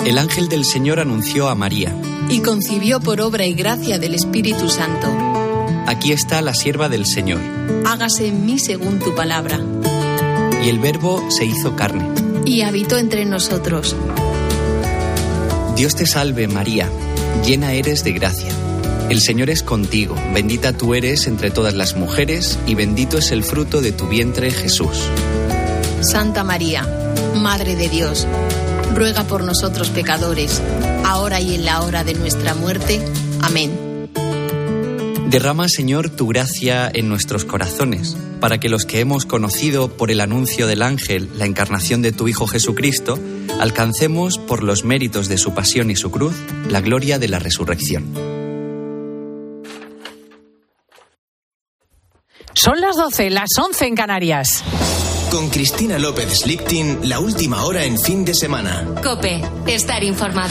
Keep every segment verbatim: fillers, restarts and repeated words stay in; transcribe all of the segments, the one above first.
El ángel del Señor anunció a María. Y concibió por obra y gracia del Espíritu Santo. Aquí está la sierva del Señor. Hágase en mí según tu palabra. Y el Verbo se hizo carne. Y habitó entre nosotros. Dios te salve, María, llena eres de gracia. El Señor es contigo, bendita tú eres entre todas las mujeres, y bendito es el fruto de tu vientre, Jesús. Santa María, Madre de Dios, ruega por nosotros pecadores, ahora y en la hora de nuestra muerte. Amén. Derrama, Señor, tu gracia en nuestros corazones, para que los que hemos conocido por el anuncio del ángel la encarnación de tu Hijo Jesucristo, alcancemos, por los méritos de su pasión y su cruz, la gloria de la resurrección. Son las doce, las once en Canarias. Con Cristina López Sliptin, la última hora en fin de semana. COPE, estar informado.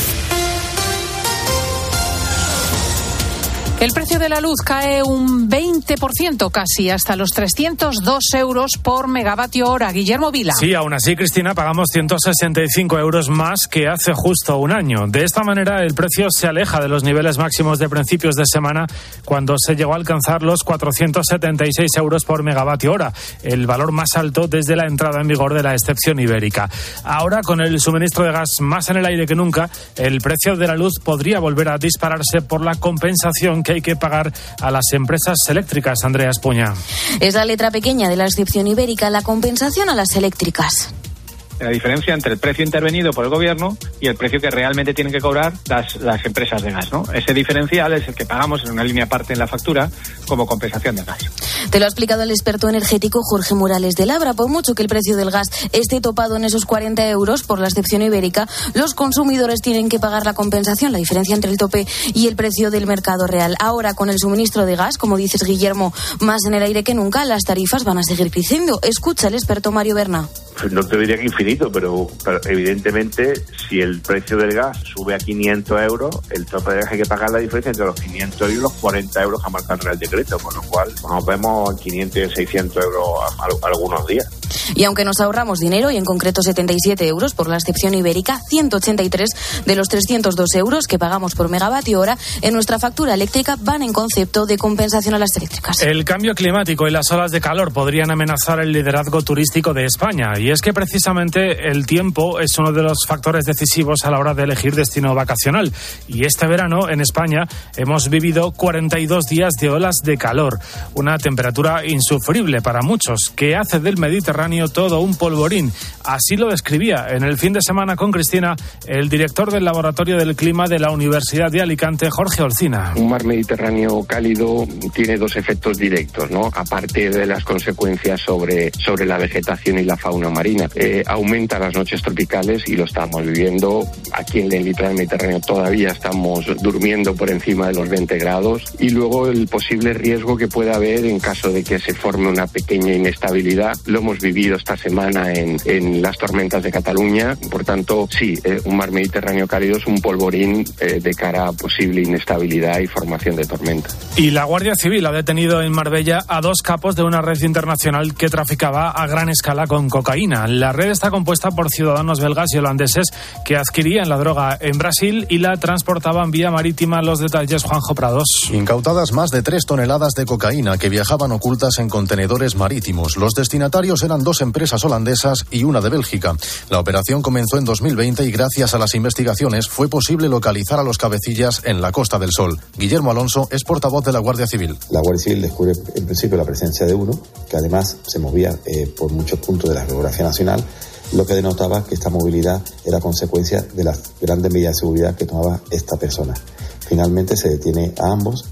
El precio de la luz cae un veinte por ciento casi, hasta los trescientos dos euros por megavatio hora. Guillermo Vila. Sí, aún así, Cristina, pagamos ciento sesenta y cinco euros más que hace justo un año. De esta manera, el precio se aleja de los niveles máximos de principios de semana, cuando se llegó a alcanzar los cuatrocientos setenta y seis euros por megavatio hora, el valor más alto desde la entrada en vigor de la excepción ibérica. Ahora, con el suministro de gas más en el aire que nunca, el precio de la luz podría volver a dispararse por la compensación que hay que pagar a las empresas eléctricas. Andrea Espuña. Es la letra pequeña de la excepción ibérica, la compensación a las eléctricas. La diferencia entre el precio intervenido por el gobierno y el precio que realmente tienen que cobrar las, las empresas de gas, ¿no? Ese diferencial es el que pagamos en una línea aparte en la factura como compensación de gas. Te lo ha explicado el experto energético Jorge Morales de Labra. Por mucho que el precio del gas esté topado en esos cuarenta euros por la excepción ibérica, los consumidores tienen que pagar la compensación, la diferencia entre el tope y el precio del mercado real. Ahora, con el suministro de gas, como dices, Guillermo, más en el aire que nunca, las tarifas van a seguir creciendo. Escucha el experto Mario Berna. No te diría que infinito, pero, pero evidentemente si el precio del gas sube a quinientos euros, el tope de gas hay que pagar la diferencia entre los quinientos y los cuarenta euros que marca el Real Decreto, con lo cual nos vemos en quinientos y seiscientos euros a, a, algunos días. Y aunque nos ahorramos dinero, y en concreto setenta y siete euros por la excepción ibérica, ciento ochenta y tres de los trescientos dos euros que pagamos por megavatio hora en nuestra factura eléctrica van en concepto de compensación a las eléctricas. El cambio climático y las olas de calor podrían amenazar el liderazgo turístico de España, y es que precisamente el tiempo es uno de los factores decisivos a la hora de elegir destino vacacional. Y este verano en España hemos vivido cuarenta y dos días de olas de calor, una temperatura insufrible para muchos, que hace del Mediterráneo todo un polvorín. Así lo describía en el fin de semana con Cristina el director del Laboratorio del Clima de la Universidad de Alicante, Jorge Olcina. Un mar Mediterráneo cálido tiene dos efectos directos, ¿no? Aparte de las consecuencias sobre, sobre la vegetación y la fauna marina. Eh, aumenta las noches tropicales y lo estamos viviendo. Aquí en el litoral mediterráneo todavía estamos durmiendo por encima de los veinte grados. Y luego el posible riesgo que pueda haber en caso de que se forme una pequeña inestabilidad. Lo hemos vivido esta semana en, en las tormentas de Cataluña. Por tanto, sí, eh, un mar Mediterráneo cálido es un polvorín eh, de cara a posible inestabilidad y formación de tormenta. Y la Guardia Civil ha detenido en Marbella a dos capos de una red internacional que traficaba a gran escala con cocaína. La red está compuesta por ciudadanos belgas y holandeses que adquirían la droga en Brasil y la transportaban vía marítima. Los detalles, Juanjo Prados. Incautadas más de tres toneladas de cocaína que viajaban ocultas en contenedores marítimos. Los destinatarios eran dos empresas holandesas y una de Bélgica. La operación comenzó en dos mil veinte y gracias a las investigaciones fue posible localizar a los cabecillas en la Costa del Sol. Guillermo Alonso es portavoz de la Guardia Civil. La Guardia Civil descubre en principio la presencia de uno, que además se movía eh, por muchos puntos de la geografía nacional, lo que denotaba que esta movilidad era consecuencia de las grandes medidas de seguridad que tomaba esta persona. Finalmente se detiene a ambos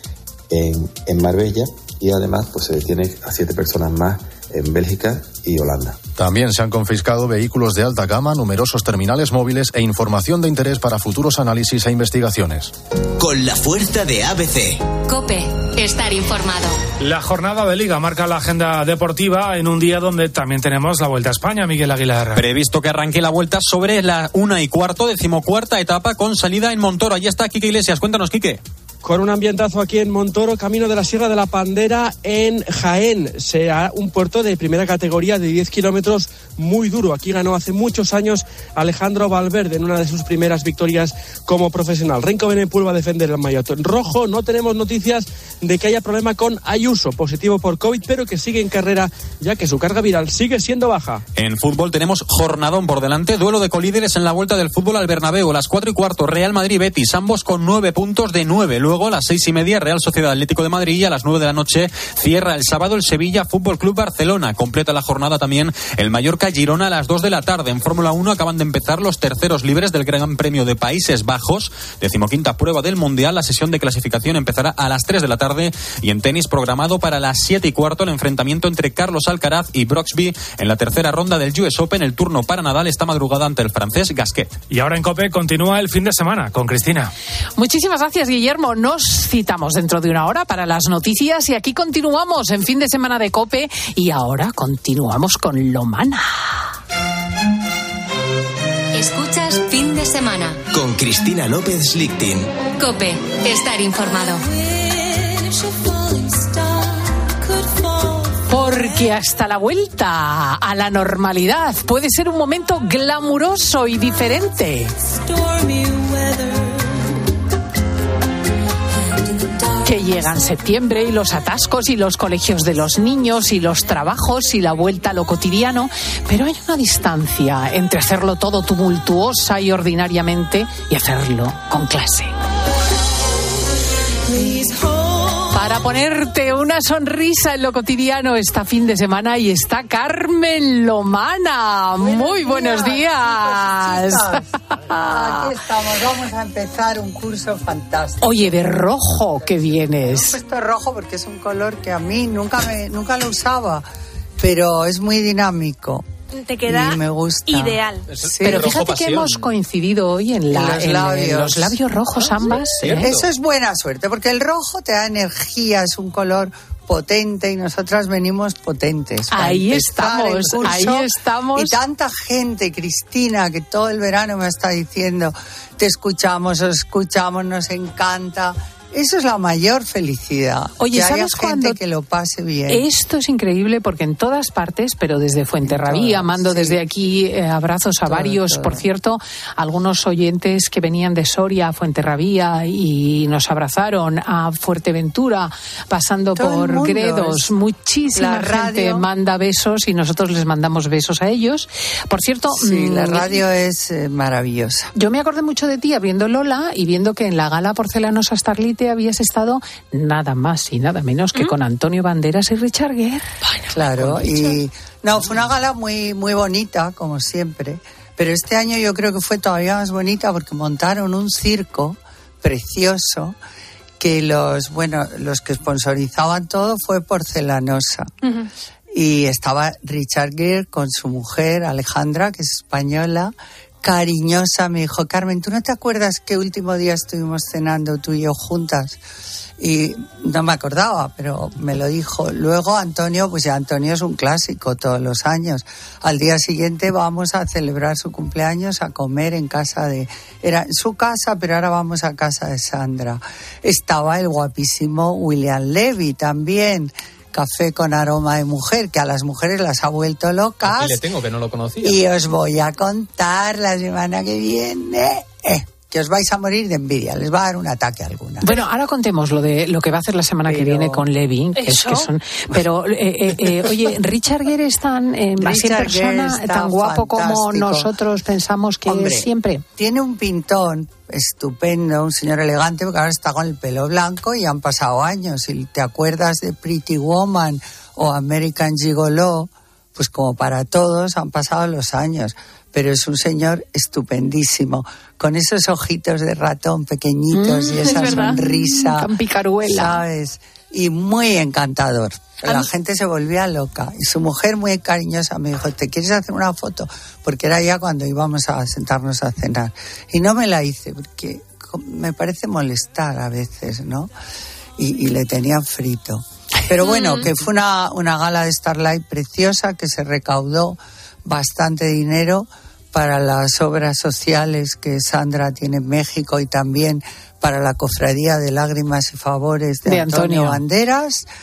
en, en Marbella y además pues se detiene a siete personas más en Bélgica y Holanda. También se han confiscado vehículos de alta gama, numerosos terminales móviles e información de interés para futuros análisis e investigaciones. Con la fuerza de A B C. COPE, estar informado. La jornada de Liga marca la agenda deportiva en un día donde también tenemos la Vuelta a España, Miguel Aguilar. Previsto que arranque la Vuelta sobre la una y cuarto, decimocuarta etapa con salida en Montoro. Allí está Quique Iglesias. Cuéntanos, Quique. Con un ambientazo aquí en Montoro, camino de la Sierra de la Pandera en Jaén. Será un puerto de primera categoría de diez kilómetros muy duro. Aquí ganó hace muchos años Alejandro Valverde en una de sus primeras victorias como profesional. Renko Benepul va a defender el maillot rojo. No tenemos noticias de que haya problema con Ayuso, positivo por COVID, pero que sigue en carrera ya que su carga viral sigue siendo baja. En fútbol tenemos jornadón por delante, duelo de colíderes en la vuelta del fútbol al Bernabéu, a las cuatro y cuarto Real Madrid-Betis, ambos con nueve puntos de nueve. Luego a las seis y media Real Sociedad Atlético de Madrid y a las nueve de la noche cierra el sábado el Sevilla Fútbol Club Barcelona. Completa la jornada también el Mallorca Girona a las dos de la tarde. En Fórmula uno acaban de empezar los terceros libres del Gran Premio de Países Bajos, decimoquinta prueba del Mundial. La sesión de clasificación empezará a las tres de la tarde y en tenis programado para las siete y cuarto el enfrentamiento entre Carlos Alcaraz y Brooksby en la tercera ronda del U S Open. El turno para Nadal esta madrugada ante el francés Gasquet. Y ahora en COPE continúa el fin de semana con Cristina. Muchísimas gracias, Guillermo. Nos citamos dentro de una hora para las noticias y aquí continuamos en fin de semana de COPE y ahora continuamos con Lomana. Escuchas Fin de Semana con Cristina López Lichtin. COPE, estar informado. Porque hasta la vuelta a la normalidad puede ser un momento glamuroso y diferente. Que llegan septiembre y los atascos y los colegios de los niños y los trabajos y la vuelta a lo cotidiano, pero hay una distancia entre hacerlo todo tumultuosa y ordinariamente y hacerlo con clase. Para ponerte una sonrisa en lo cotidiano esta fin de semana y está Carmen Lomana. Buenos Muy buenos días. días. Aquí estamos, vamos a empezar un curso fantástico. Oye, de rojo que vienes. He puesto rojo porque es un color que a mí nunca me nunca lo usaba, pero es muy dinámico. Te queda y me gusta. Ideal. Sí. Pero fíjate que hemos coincidido hoy en, la, en, los, labios. en los labios rojos ambas. Sí, ¿eh? Eso es buena suerte, porque el rojo te da energía, es un color potente y nosotras venimos potentes. Ahí estamos, ahí estamos. Y tanta gente, Cristina, que todo el verano me está diciendo, te escuchamos, os escuchamos, nos encanta. Eso es la mayor felicidad. Oye, que ¿sabes haya gente cuando que lo pase bien? Esto es increíble porque en todas partes, pero desde Fuenterrabía, mando sí. desde aquí eh, abrazos a todo, varios. Todo. Por cierto, algunos oyentes que venían de Soria a Fuenterrabía y nos abrazaron, a Fuerteventura, pasando todo por Gredos. Muchísima gente manda besos y nosotros les mandamos besos a ellos. Por cierto... Sí, mmm, la radio es eh, maravillosa. Yo me acordé mucho de ti abriendo Lola y viendo que en la gala Porcelanos Starlite habías estado nada más y nada menos que ¿Mm? con Antonio Banderas y Richard Gere. Bueno, claro, y no, fue una gala muy, muy bonita, como siempre, pero este año yo creo que fue todavía más bonita porque montaron un circo precioso que los, bueno, los que sponsorizaban todo fue Porcelanosa. Uh-huh. Y estaba Richard Gere con su mujer, Alejandra, que es española, cariñosa. Me dijo, Carmen, ¿tú no te acuerdas que último día estuvimos cenando tú y yo juntas? Y no me acordaba, pero me lo dijo. Luego Antonio, pues ya Antonio es un clásico todos los años. Al día siguiente vamos a celebrar su cumpleaños, a comer en casa de... Era en su casa, pero ahora vamos a casa de Sandra. Estaba el guapísimo William Levy también. Café con aroma de mujer, que a las mujeres las ha vuelto locas. Aquí le tengo, que no lo conocía. Y os voy a contar la semana que viene... Eh. Que os vais a morir de envidia, les va a dar un ataque alguna. Bueno, ahora contemos lo de lo que va a hacer la semana pero... que viene con Levy, que es que son. Pero eh, eh, eh, oye, Richard Gere es tan eh, así en persona, tan guapo fantástico. Como nosotros pensamos que Hombre, es siempre. Tiene un pintón estupendo, un señor elegante, porque ahora está con el pelo blanco y han pasado años. Si te acuerdas de Pretty Woman o American Gigolo, pues como para todos han pasado los años. Pero es un señor estupendísimo, con esos ojitos de ratón pequeñitos mm, y esa sonrisa, tan picaruela, ¿sabes? Y muy encantador. La mí... gente se volvía loca. Y su mujer, muy cariñosa, me dijo, ¿te quieres hacer una foto? Porque era ya cuando íbamos a sentarnos a cenar. Y no me la hice, porque me parece molestar a veces, ¿no? Y, y le tenía frito. Pero bueno, que fue una, una gala de Starlight preciosa, que se recaudó bastante dinero para las obras sociales que Sandra tiene en México y también para la Cofradía de Lágrimas y Favores de, de Antonio, Antonio Banderas.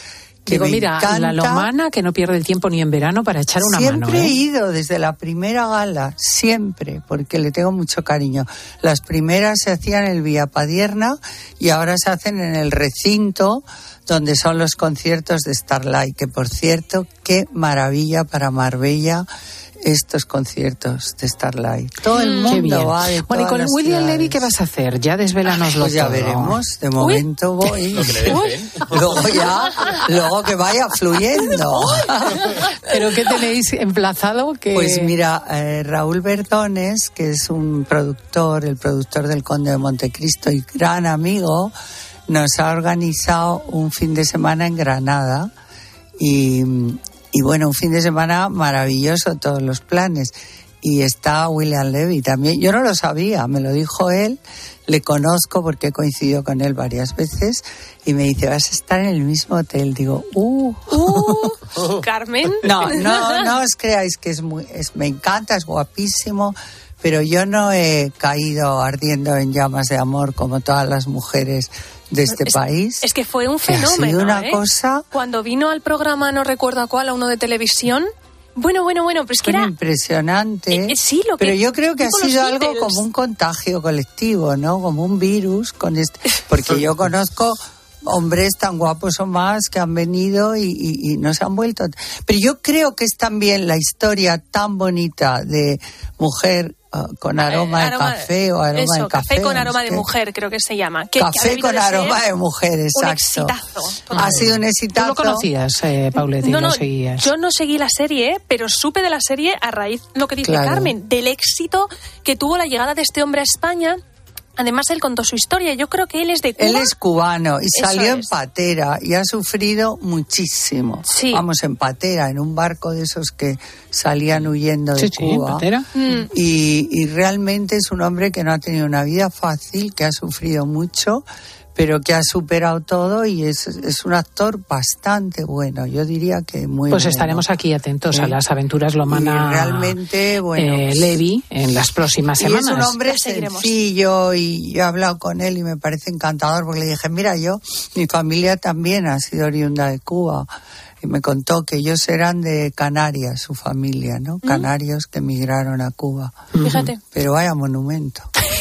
Que Digo, me mira, encanta. la Lomana, que no pierde el tiempo ni en verano para echar una Siempre mano. ¿eh? he ido desde la primera gala, siempre, porque le tengo mucho cariño. Las primeras se hacían en el Villapadierna y ahora se hacen en el recinto donde son los conciertos de Starlight, que por cierto, qué maravilla para Marbella estos conciertos de Starlight. Todo el Qué bien. mundo va de Bueno, ¿y todas con las William ciudades. Levy qué vas a hacer? Ya desvélanoslo Pues ya todo. veremos, de momento voy. Lo que le den, ¿eh? Luego ya, luego que vaya fluyendo. ¿Pero qué tenéis emplazado? Que... Pues mira, eh, Raúl Verdones, que es un productor, el productor del Conde de Montecristo y gran amigo, nos ha organizado un fin de semana en Granada y, y bueno, un fin de semana maravilloso, todos los planes. Y está William Levy también. Yo no lo sabía, me lo dijo él, le conozco porque he coincidido con él varias veces y me dice, vas a estar en el mismo hotel. Digo, uh, uh Carmen. No, no, no os creáis que es muy, es, me encanta, es guapísimo, pero yo no he caído ardiendo en llamas de amor como todas las mujeres de este es, país. Es que fue un que fenómeno, ha sido una ¿eh? cosa... Cuando vino al programa, no recuerdo a cuál, a uno de televisión. Bueno, bueno, bueno, pero es que Bueno, era... impresionante. Eh, eh, sí, lo que... Pero yo creo que ha tipo sido los algo Beatles. como un contagio colectivo, ¿no? Como un virus. Con este... Porque yo conozco hombres tan guapos o más que han venido y, y, y no se han vuelto. Pero yo creo que es también la historia tan bonita de mujer uh, con aroma, Eh, de aroma- café o aroma eso, de café. café con no aroma sé de qué. mujer, creo que se llama. Que, que ha Café debido con de ser aroma de mujer, Un exacto. exitazo. Ha sido un exitazo. ¿Tú lo conocías, eh, Paulette, y No, lo no, seguías? yo no seguí la serie, pero supe de la serie a raíz de lo que dice Claro. Carmen, del éxito que tuvo la llegada de este hombre a España. Además, él contó su historia. Yo creo que él es de Cuba. Él es cubano y Eso salió en es. patera y ha sufrido muchísimo. Sí. Vamos, en patera, en un barco de esos que salían huyendo de Sí, sí, Cuba. patera. Mm. Y, y realmente es un hombre que no ha tenido una vida fácil, que ha sufrido mucho, pero que ha superado todo y es, es un actor bastante bueno. Yo diría que muy Pues bueno. estaremos aquí atentos Sí. a las aventuras Lomana Y realmente, bueno, eh, pues- Levy en las próximas Y semanas. es un hombre Ya seguiremos. sencillo y yo he hablado con él y me parece encantador porque le dije, mira, yo, mi familia también ha sido oriunda de Cuba y me contó que ellos eran de Canarias, su familia, ¿no? Canarios que emigraron a Cuba. Fíjate. Pero vaya monumento.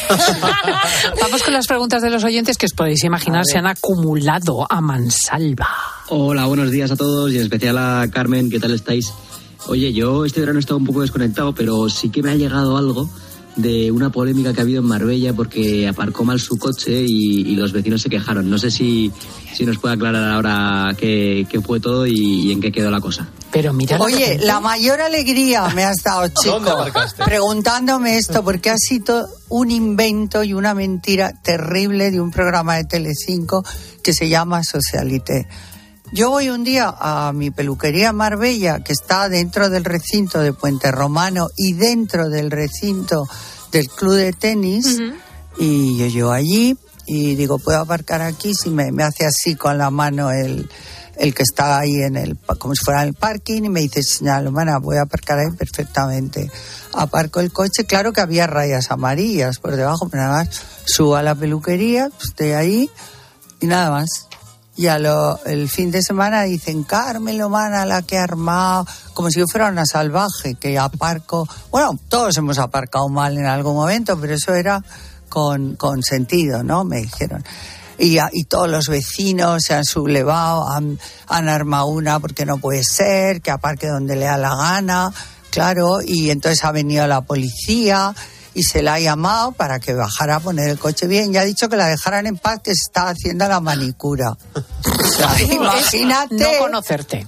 Vamos con las preguntas de los oyentes que os podéis imaginar se han acumulado a mansalva. Hola, buenos días a todos y en especial a Carmen, ¿qué tal estáis? Oye, yo este verano he estado un poco desconectado, pero sí que me ha llegado algo de una polémica que ha habido en Marbella porque aparcó mal su coche y, y los vecinos se quejaron. No sé si, si nos puede aclarar ahora qué, qué fue todo y, y en qué quedó la cosa. Pero mira, Oye, la mayor alegría me has dado, chico, ¿Dónde aparcaste? preguntándome esto, porque ha sido un invento y una mentira terrible de un programa de Telecinco que se llama Socialité. Yo voy un día a mi peluquería en Marbella, que está dentro del recinto de Puente Romano y dentro del recinto del club de tenis, Ujú. y yo llego allí y digo, ¿puedo aparcar aquí? Si me, me hace así con la mano el, el que está ahí en el, como si fuera en el parking, y me dice, señora Lomana, voy a aparcar ahí perfectamente. Aparco el coche, claro que había rayas amarillas por debajo, pero nada más subo a la peluquería, pues estoy ahí y nada más. Y a lo, el fin de semana dicen, Carmen Lomana, la que ha armado, como si yo fuera una salvaje, que aparco. Bueno, todos hemos aparcado mal en algún momento, pero eso era con, con sentido, ¿no? Me dijeron. Y, a- y todos los vecinos se han sublevado, han, han armado una porque no puede ser, que aparque donde le da la gana, claro, y entonces ha venido la policía y se la ha llamado para que bajara a poner el coche bien. Ya ha dicho que la dejaran en paz, que se está haciendo la manicura. O sea, imagínate. No conocerte.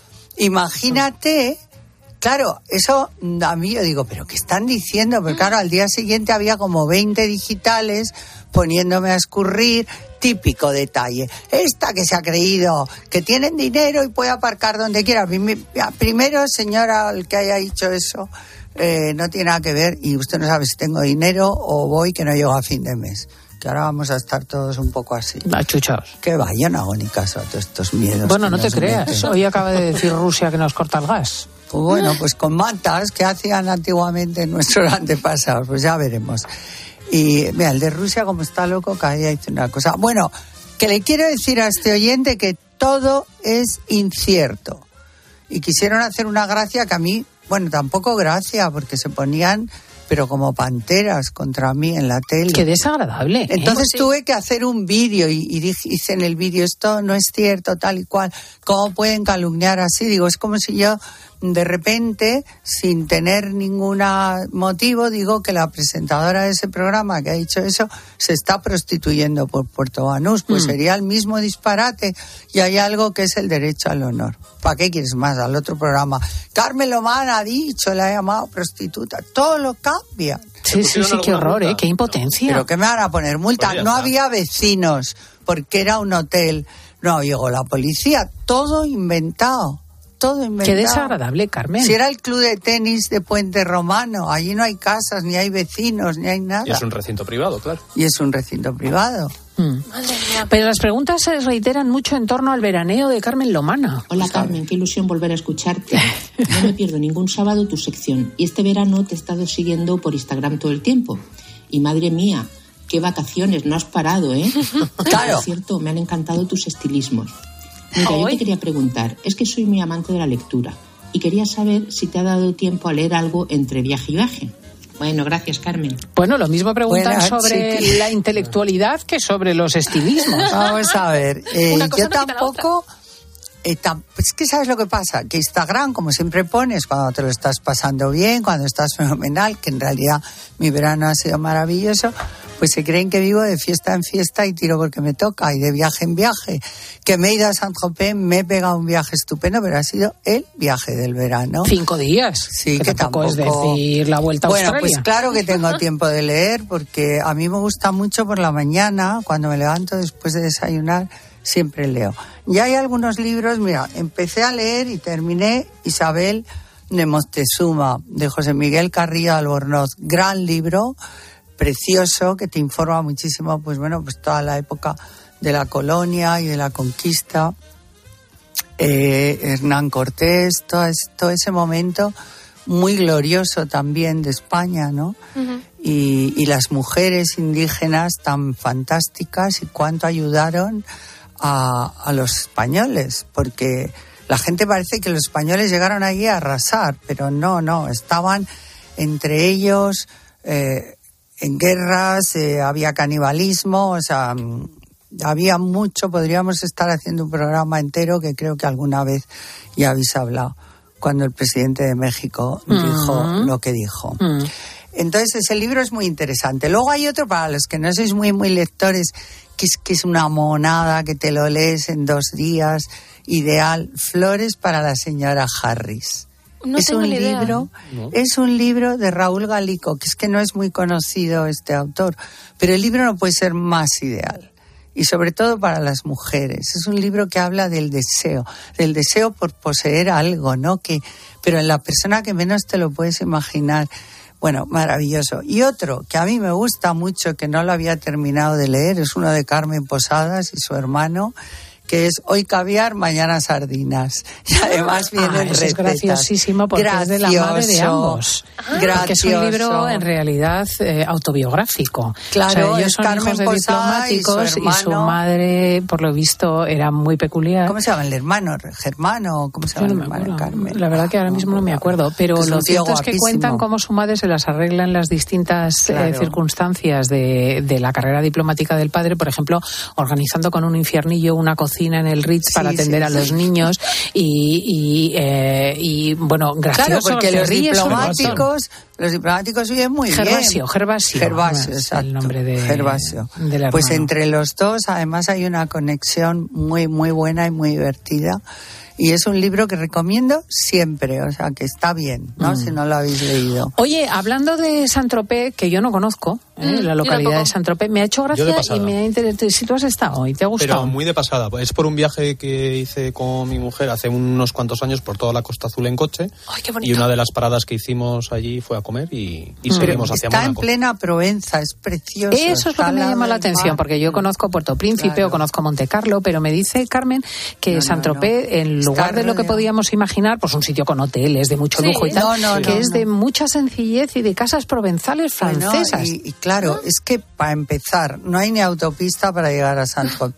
Imagínate. Claro, eso a mí yo digo, ¿pero qué están diciendo? Porque claro, al día siguiente había como veinte digitales poniéndome a escurrir, típico detalle. Esta que se ha creído que tienen dinero y puede aparcar donde quiera. Prim- Primero, señora, el que haya dicho eso, eh, no tiene nada que ver y usted no sabe si tengo dinero o voy que no llego a fin de mes. Que ahora vamos a estar todos un poco así. Achuchaos. Que va, yo no hago ni caso a todos estos miedos. Bueno, que no te nos creas. meten. Hoy acaba de decir Rusia que nos corta el gas. Pues bueno, pues con mantas que hacían antiguamente nuestros antepasados, pues ya veremos. Y mira, el de Rusia, como está loco, cada día dice una cosa. Bueno, que le quiero decir a este oyente que todo es incierto. Y quisieron hacer una gracia que a mí, bueno, tampoco gracia, porque se ponían, pero como panteras contra mí en la tele. Qué desagradable. ¿eh? Entonces Sí. tuve que hacer un vídeo y, y dije, hice en el vídeo, esto no es cierto, tal y cual. ¿Cómo pueden calumniar así? Digo, es como si yo, de repente, sin tener ningún motivo, digo que la presentadora de ese programa que ha dicho eso se está prostituyendo por Puerto Banús. Pues Mm. sería el mismo disparate. Y hay algo que es el derecho al honor. ¿Para qué quieres más? Al otro programa. Carmen Lomán ha dicho, la ha llamado prostituta. Todo lo cambia. Sí, sí, sí, qué horror, ¿eh? Qué impotencia. ¿Pero qué me van a poner? Multa. Pues ya no está. había vecinos, porque era un hotel. No llegó la policía. Todo inventado. Todo inventado. Qué desagradable, Carmen. Si era el club de tenis de Puente Romano, allí no hay casas, ni hay vecinos, ni hay nada. Y es un recinto privado, claro. Y es un recinto privado. Mm. Pero las preguntas se reiteran mucho en torno al veraneo de Carmen Lomana. Hola Carmen, qué ilusión volver a escucharte. No me pierdo ningún sábado tu sección. Y este verano te he estado siguiendo por Instagram todo el tiempo. Y madre mía, qué vacaciones, no has parado, ¿eh? Claro. Por cierto, me han encantado tus estilismos. Mira, yo te quería preguntar, es que soy muy amante de la lectura y quería saber si te ha dado tiempo a leer algo entre viaje y viaje. Bueno, gracias, Carmen. Bueno, lo mismo preguntan Buenas, sobre chiqui. la intelectualidad que sobre los estilismos. Vamos a ver, eh, Una cosa yo no quita la tampoco... Eh, tam- es que ¿sabes lo que pasa? Que Instagram, como siempre pones, cuando te lo estás pasando bien, cuando estás fenomenal, que en realidad mi verano ha sido maravilloso, pues se creen que vivo de fiesta en fiesta y tiro porque me toca, y de viaje en viaje. Que me he ido a Saint-Tropez, me he pegado un viaje estupendo, pero ha sido el viaje del verano. Cinco días. Sí, que, que tampoco es decir la vuelta a Bueno, Australia. pues claro que tengo tiempo de leer, porque a mí me gusta mucho por la mañana, cuando me levanto después de desayunar, siempre leo. Ya hay algunos libros, mira, empecé a leer y terminé Isabel de Moctezuma, de José Miguel Carrillo Albornoz. Gran libro, precioso, que te informa muchísimo, pues bueno, pues toda la época de la colonia y de la conquista. Eh, Hernán Cortés, todo, es- todo ese momento muy glorioso también de España, ¿no? Ujú. Y, y las mujeres indígenas tan fantásticas y cuánto ayudaron a, a los españoles, porque la gente parece que los españoles llegaron allí a arrasar, pero no, no, estaban entre ellos eh, en guerras, eh, había canibalismo, o sea, mm, había mucho, podríamos estar haciendo un programa entero que creo que alguna vez ya habéis hablado, cuando el presidente de México dijo Mm. lo que dijo. Mm. Entonces ese libro es muy interesante. Luego hay otro para los que no sois muy muy lectores, que es que es una monada, que te lo lees en dos días, ideal. Flores para la señora Harris. No es tengo un ni idea. libro, No. es un libro de Raúl Galico, que es que no es muy conocido este autor, pero el libro no puede ser más ideal. Y sobre todo para las mujeres. Es un libro que habla del deseo, del deseo por poseer algo, ¿no? Que, pero en la persona que menos te lo puedes imaginar. Bueno, maravilloso. Y otro que a mí me gusta mucho, que no lo había terminado de leer, es uno de Carmen Posadas y su hermano, que es Hoy caviar, mañana sardinas. Y además vienen Ah, eso es recetas. graciosísimo porque es de la madre de Gracioso, ambos. Porque es un gracioso. libro en realidad eh, autobiográfico. Claro, o sea, ellos es son Carmen hijos de Posada y su diplomáticos y su, hermano. madre, por lo visto, era muy peculiar. ¿Cómo se llama el hermano? ¿Germano? ¿Cómo se Yo llama no el me hermano de acuerdo. Carmen? La verdad que ahora mismo no me acuerdo, pero Es un lo tío cierto es que guapísimo. cuentan cómo su madre se las arregla en las distintas eh, Claro. circunstancias de, de la carrera diplomática del padre, por ejemplo, organizando con un infiernillo una cocina en el Ritz para Sí, atender sí, a los sí. niños y, y, eh, y, bueno, gracioso. Claro, porque se los ríe sobre todo. diplomáticos, los diplomáticos viven muy Gervasio, bien. Gervasio. Gervasio, Es exacto. el nombre de, Gervasio. del Pues hermano. entre los dos, además, hay una conexión muy, muy buena y muy divertida. Y es un libro que recomiendo siempre, o sea, que está bien, ¿no? Mm. Si no lo habéis leído. Oye, hablando de Saint-Tropez, que yo no conozco, ¿eh? Mm, la yo localidad tampoco. de Saint-Tropez, me ha hecho Yo de gracia y pasada. me ha interesado. Si tú has estado y te ha gustado. Pero muy de pasada. Es por un viaje que hice con mi mujer hace unos cuantos años por toda la Costa Azul en coche. Ay, qué bonito. Y una de las paradas que hicimos allí fue a comer y, y Mm. seguimos hacia Está en Mónaco. plena Provenza, es precioso. Eso es lo está que al me lado llama la del atención, mar. porque yo conozco Puerto Príncipe Claro. o conozco Monte Carlo, pero me dice Carmen que No, no, Saint-Tropez, no. en Está lugar de lo que rodeado. podíamos imaginar, pues un sitio con hoteles de mucho Sí, lujo y tal, no, no, que no, es no. de mucha sencillez y de casas provenzales Bueno, francesas. y, y claro, es que para empezar, no hay ni autopista para llegar a Saint-Tropez.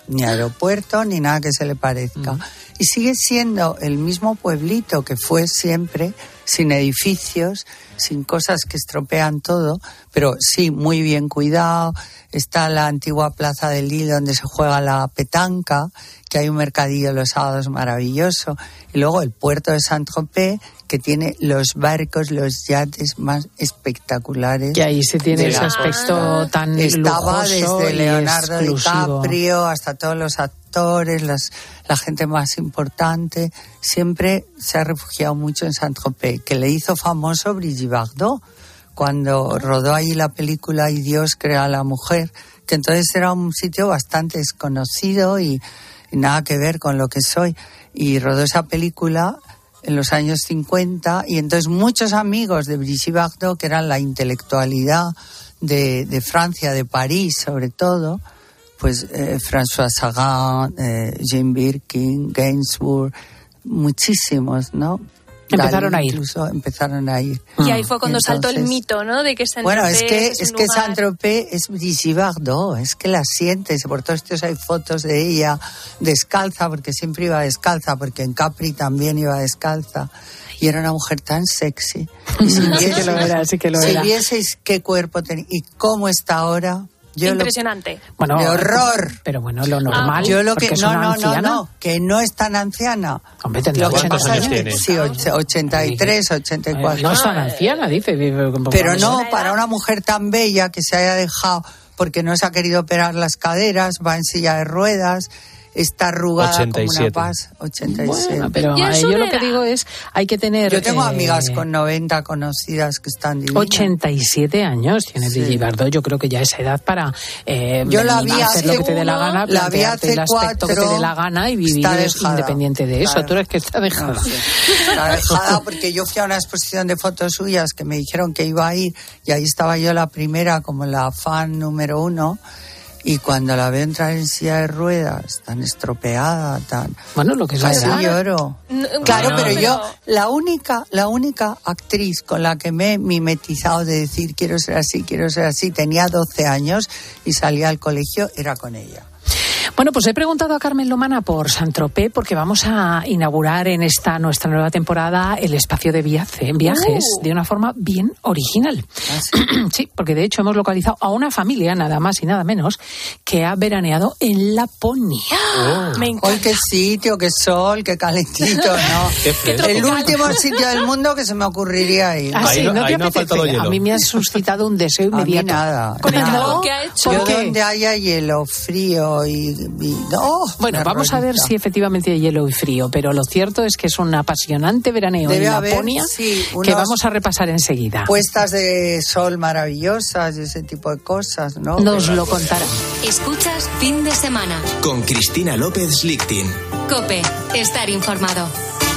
ni aeropuerto, ni nada que se le parezca. Mm. Y sigue siendo el mismo pueblito que fue siempre, sin edificios, sin cosas que estropean todo, pero sí, muy bien cuidado. Está la antigua Plaza del Lille donde se juega la petanca, que hay un mercadillo los sábados maravilloso. Y luego el puerto de Saint-Tropez, que tiene los barcos, los yates más espectaculares. Que ahí se tiene ese aspecto tan Estaba lujoso desde y Leonardo exclusivo. DiCaprio hasta todos los actores, las, la gente más importante. Siempre se ha refugiado mucho en Saint-Tropez, que le hizo famoso Brigitte Bardot cuando rodó ahí la película Y Dios crea a la mujer, que entonces era un sitio bastante desconocido y, y nada que ver con lo que soy. Y rodó esa película en los años cincuenta, y entonces muchos amigos de Brigitte Bardot, que eran la intelectualidad de, de Francia, de París sobre todo, pues eh, François Sagan, eh, Jane Birkin, Gainsbourg, muchísimos, ¿no? Empezaron Dalí, a ir. Incluso empezaron a ir. Y ahí fue cuando Entonces, saltó el mito, ¿no? De que Saint-Tropez bueno, es que es, es un que lugar... Saint-Tropez es Brigitte Bardot, es que la sientes. Por todos estos hay fotos de ella descalza, porque siempre iba descalza, porque en Capri también iba descalza. Y era una mujer tan sexy. Y si sí vieseis, que lo era, sí que lo si era. vieseis qué cuerpo tenía y cómo está ahora... Yo Impresionante. Lo, bueno, de horror. Pero bueno, lo normal. Ah, yo lo que es no, una no, anciana. no, no, que no es tan anciana. Hombre, tendrá ochenta ochenta años. tiene. Sí, ochenta y tres, ochenta y cuatro. No es tan anciana, dice. Pero no, para una mujer tan bella que se haya dejado porque no se ha querido operar las caderas, va en silla de ruedas, está arrugada ochenta y siete. como una paz. ochenta y siete. Bueno, pero eh, yo lo que digo es, hay que tener... Yo tengo eh, amigas con noventa conocidas que están divinas. ochenta y siete años tiene Sí. Brigitte Bardot. Yo creo que ya es edad para eh, Yo la vi hacer hace lo que te dé la uno, gana, la vi plantearte hace el aspecto que te dé la gana y vivir está dejada. independiente de eso. Está Tú eres que está dejada. No sé. Está dejada porque yo fui a una exposición de fotos suyas que me dijeron que iba a ir y ahí estaba yo la primera como la fan número uno. Y cuando la veo entrar en silla de ruedas, tan estropeada, tan... Bueno, lo que es la casi edad. lloro. No, Claro, bueno, pero yo, la única, la única actriz con la que me he mimetizado de decir quiero ser así, quiero ser así, tenía doce años y salía al colegio, era con ella. Bueno, pues he preguntado a Carmen Lomana por Saint-Tropez porque vamos a inaugurar en esta nuestra nueva temporada el espacio de viaje, viajes Uh. de una forma bien original. ¿Ah, sí? Sí, porque de hecho hemos localizado a una familia, nada más y nada menos, que ha veraneado en Laponia. Oh. Me encanta. ¡Ay, qué sitio, qué sol, qué calentito! ¿No? Qué fresco. El último sitio del mundo que se me ocurriría ir. Ah, Ahí sí, no- ¿no te ahí no ha apetece? faltado hielo. A mí me ha suscitado un deseo A mí inmediato. nada. Con el nada. calor que ha hecho. Yo ¿Por qué? donde haya hielo, frío y... y ¡oh! Bueno, una vamos a ver rollita. si efectivamente hay hielo y frío, pero lo cierto es que es un apasionante veraneo Debe en haber, Laponia sí, que unos- vamos a repasar enseguida. Puestas de sol maravillosas y ese tipo de cosas, ¿no? Nos lo contará. Escuchas Fin de Semana. Con Cristina López Lichtin. Cope, estar informado.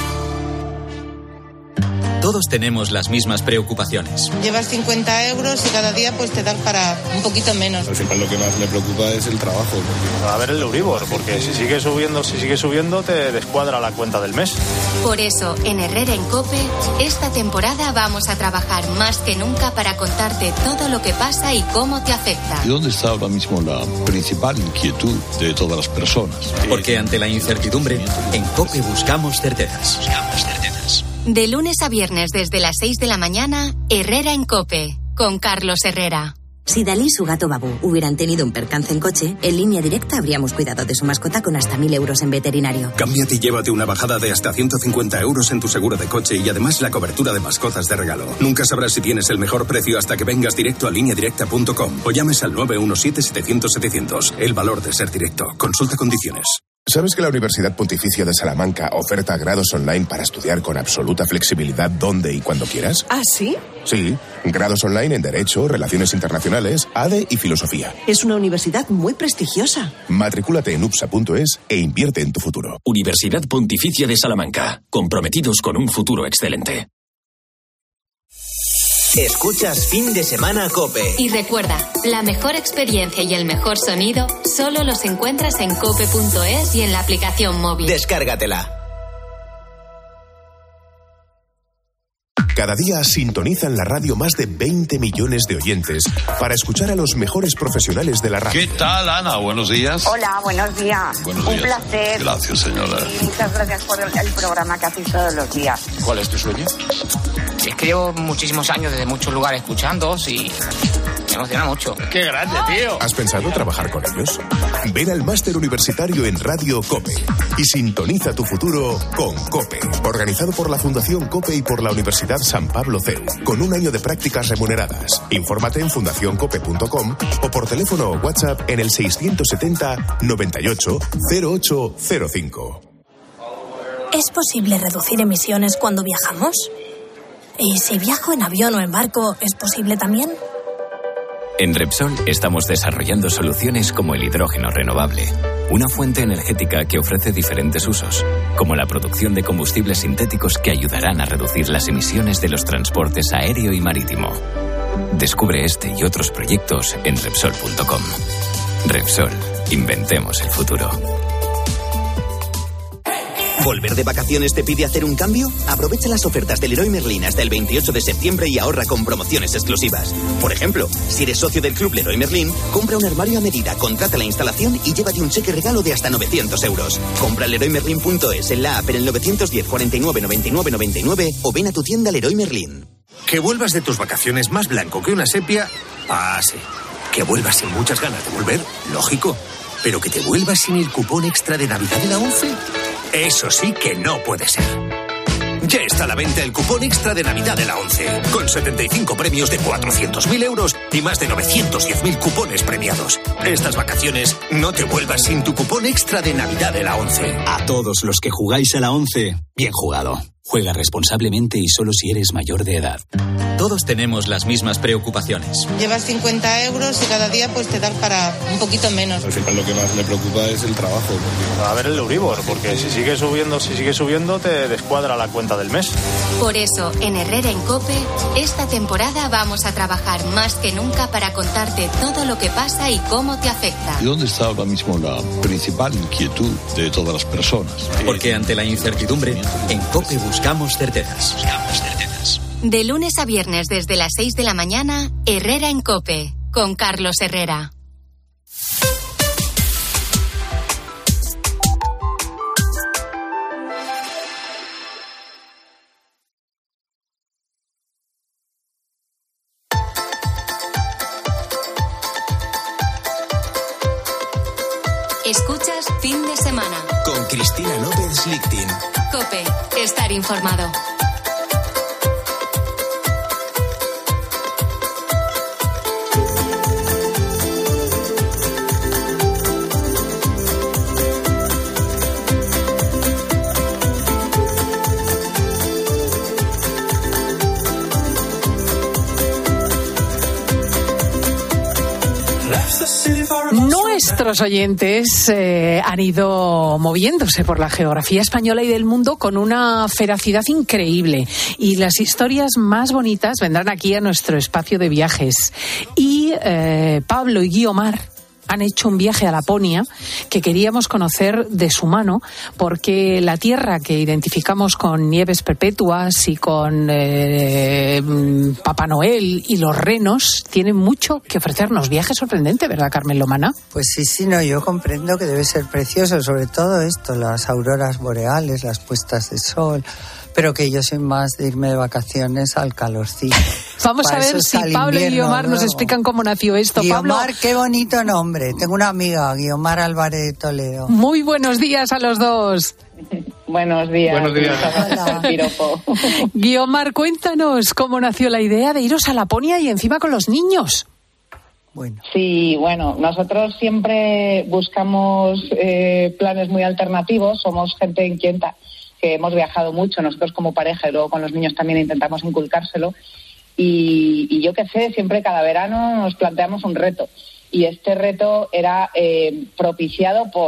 Todos tenemos las mismas preocupaciones. Llevas cincuenta euros y cada día pues te dan para un poquito menos. Al final lo que más me preocupa es el trabajo. Porque... A ver el Euribor, porque si sigue subiendo, si sigue subiendo, te descuadra la cuenta del mes. Por eso, en Herrera en Cope, esta temporada vamos a trabajar más que nunca para contarte todo lo que pasa y cómo te afecta. ¿Y dónde está ahora mismo la principal inquietud de todas las personas? Porque ante la incertidumbre, en COPE buscamos certezas. Buscamos certezas. De lunes a viernes desde las seis de la mañana, Herrera en Cope, con Carlos Herrera. Si Dalí y su gato Babu hubieran tenido un percance en coche, en Línea Directa habríamos cuidado de su mascota con hasta mil euros en veterinario. Cámbiate y llévate una bajada de hasta ciento cincuenta euros en tu seguro de coche y además la cobertura de mascotas de regalo. Nunca sabrás si tienes el mejor precio hasta que vengas directo a línea directa punto com o llames al nueve uno siete, setecientos, setecientos. El valor de ser directo. Consulta condiciones. ¿Sabes que la Universidad Pontificia de Salamanca oferta grados online para estudiar con absoluta flexibilidad donde y cuando quieras? ¿Ah, sí? Sí, grados online en Derecho, Relaciones Internacionales, A D E y Filosofía. Es una universidad muy prestigiosa. Matricúlate en upsa punto es e invierte en tu futuro. Universidad Pontificia de Salamanca, comprometidos con un futuro excelente. Escuchas Fin de Semana Cope. Y recuerda, la mejor experiencia y el mejor sonido solo los encuentras en cope punto es y en la aplicación móvil. Descárgatela. Cada día sintonizan la radio más de veinte millones de oyentes para escuchar a los mejores profesionales de la radio. ¿Qué tal, Ana? Buenos días. Hola, buenos días. Buenos Un días. placer. Gracias, señora. Y muchas gracias por el, el programa que hacéis todos los días. ¿Cuál es tu sueño? Es que llevo muchísimos años desde muchos lugares escuchándoos y me emociona mucho. ¡Qué grande, tío! ¿Has pensado trabajar con ellos? Ven al máster universitario en Radio COPE y sintoniza tu futuro con COPE. Organizado por la Fundación COPE y por la Universidad San Pablo C E U, con un año de prácticas remuneradas. Infórmate en fundación cope punto com o por teléfono o WhatsApp en el seiscientos setenta noventa y ocho cero ocho cero cinco. ¿Es posible reducir emisiones cuando viajamos? ¿Y si viajo en avión o en barco, es posible también? En Repsol estamos desarrollando soluciones como el hidrógeno renovable, una fuente energética que ofrece diferentes usos, como la producción de combustibles sintéticos que ayudarán a reducir las emisiones de los transportes aéreo y marítimo. Descubre este y otros proyectos en Repsol punto com. Repsol, inventemos el futuro. ¿Volver de vacaciones te pide hacer un cambio? Aprovecha las ofertas del Leroy Merlin hasta el veintiocho de septiembre y ahorra con promociones exclusivas. Por ejemplo, si eres socio del Club Leroy Merlin, compra un armario a medida, contrata la instalación y llévate un cheque regalo de hasta novecientos euros. Compra en leroy merlin punto es, en la app, en el nueve uno cero, cuarenta y nueve, noventa y nueve, noventa y nueve o ven a tu tienda Leroy Merlin. Que vuelvas de tus vacaciones más blanco que una sepia, ah, sí. Que vuelvas sin muchas ganas de volver, lógico. Pero que te vuelvas sin el cupón extra de Navidad de la ONCE, eso sí que no puede ser. Ya está a la venta el cupón extra de Navidad de la ONCE, con setenta y cinco premios de cuatrocientos mil euros y más de novecientos diez mil cupones premiados. Estas vacaciones no te vuelvas sin tu cupón extra de Navidad de la ONCE. A todos los que jugáis a la ONCE, bien jugado. Juega responsablemente y solo si eres mayor de edad. Todos tenemos las mismas preocupaciones. Llevas cincuenta euros y cada día pues te dan para un poquito menos. Al final lo que más le preocupa es el trabajo. A ver el Euribor, porque si sigue subiendo, si sigue subiendo, te descuadra la cuenta del mes. Por eso, en Herrera en COPE, esta temporada vamos a trabajar más que nunca para contarte todo lo que pasa y cómo te afecta. ¿Y dónde está ahora mismo la principal inquietud de todas las personas? Porque ante la incertidumbre, en COPE buscamos certezas. Buscamos certezas. De lunes a viernes desde las seis de la mañana, Herrera en COPE, con Carlos Herrera. Escuchas Fin de Semana. Con Cristina López Lichtin. COPE, estar informado. Nuestros oyentes eh, han ido moviéndose por la geografía española y del mundo con una feracidad increíble. Y las historias más bonitas vendrán aquí a nuestro espacio de viajes. Y eh, Pablo y Guiomar han hecho un viaje a Laponia que queríamos conocer de su mano, porque la tierra que identificamos con nieves perpetuas y con eh, Papá Noel y los renos tiene mucho que ofrecernos. Viaje sorprendente, ¿verdad, Carmen Lomana? Pues sí, sí, no, yo comprendo que debe ser precioso, sobre todo esto, las auroras boreales, las puestas de sol, pero que yo soy más de irme de vacaciones al calorcito. Vamos Para a ver si Pablo y Guiomar luego nos explican cómo nació esto. Guiomar, Pablo, qué bonito nombre. Tengo una amiga, Guiomar Álvarez de Toledo. Muy buenos días a los dos. Buenos días. Buenos días. Guiomar, cuéntanos cómo nació la idea de iros a Laponia y encima con los niños. Bueno. Sí, bueno, nosotros siempre buscamos eh, planes muy alternativos. Somos gente inquieta que hemos viajado mucho, nosotros como pareja, y luego con los niños también intentamos inculcárselo. Y, y yo qué sé, siempre cada verano nos planteamos un reto. Y este reto era eh, propiciado por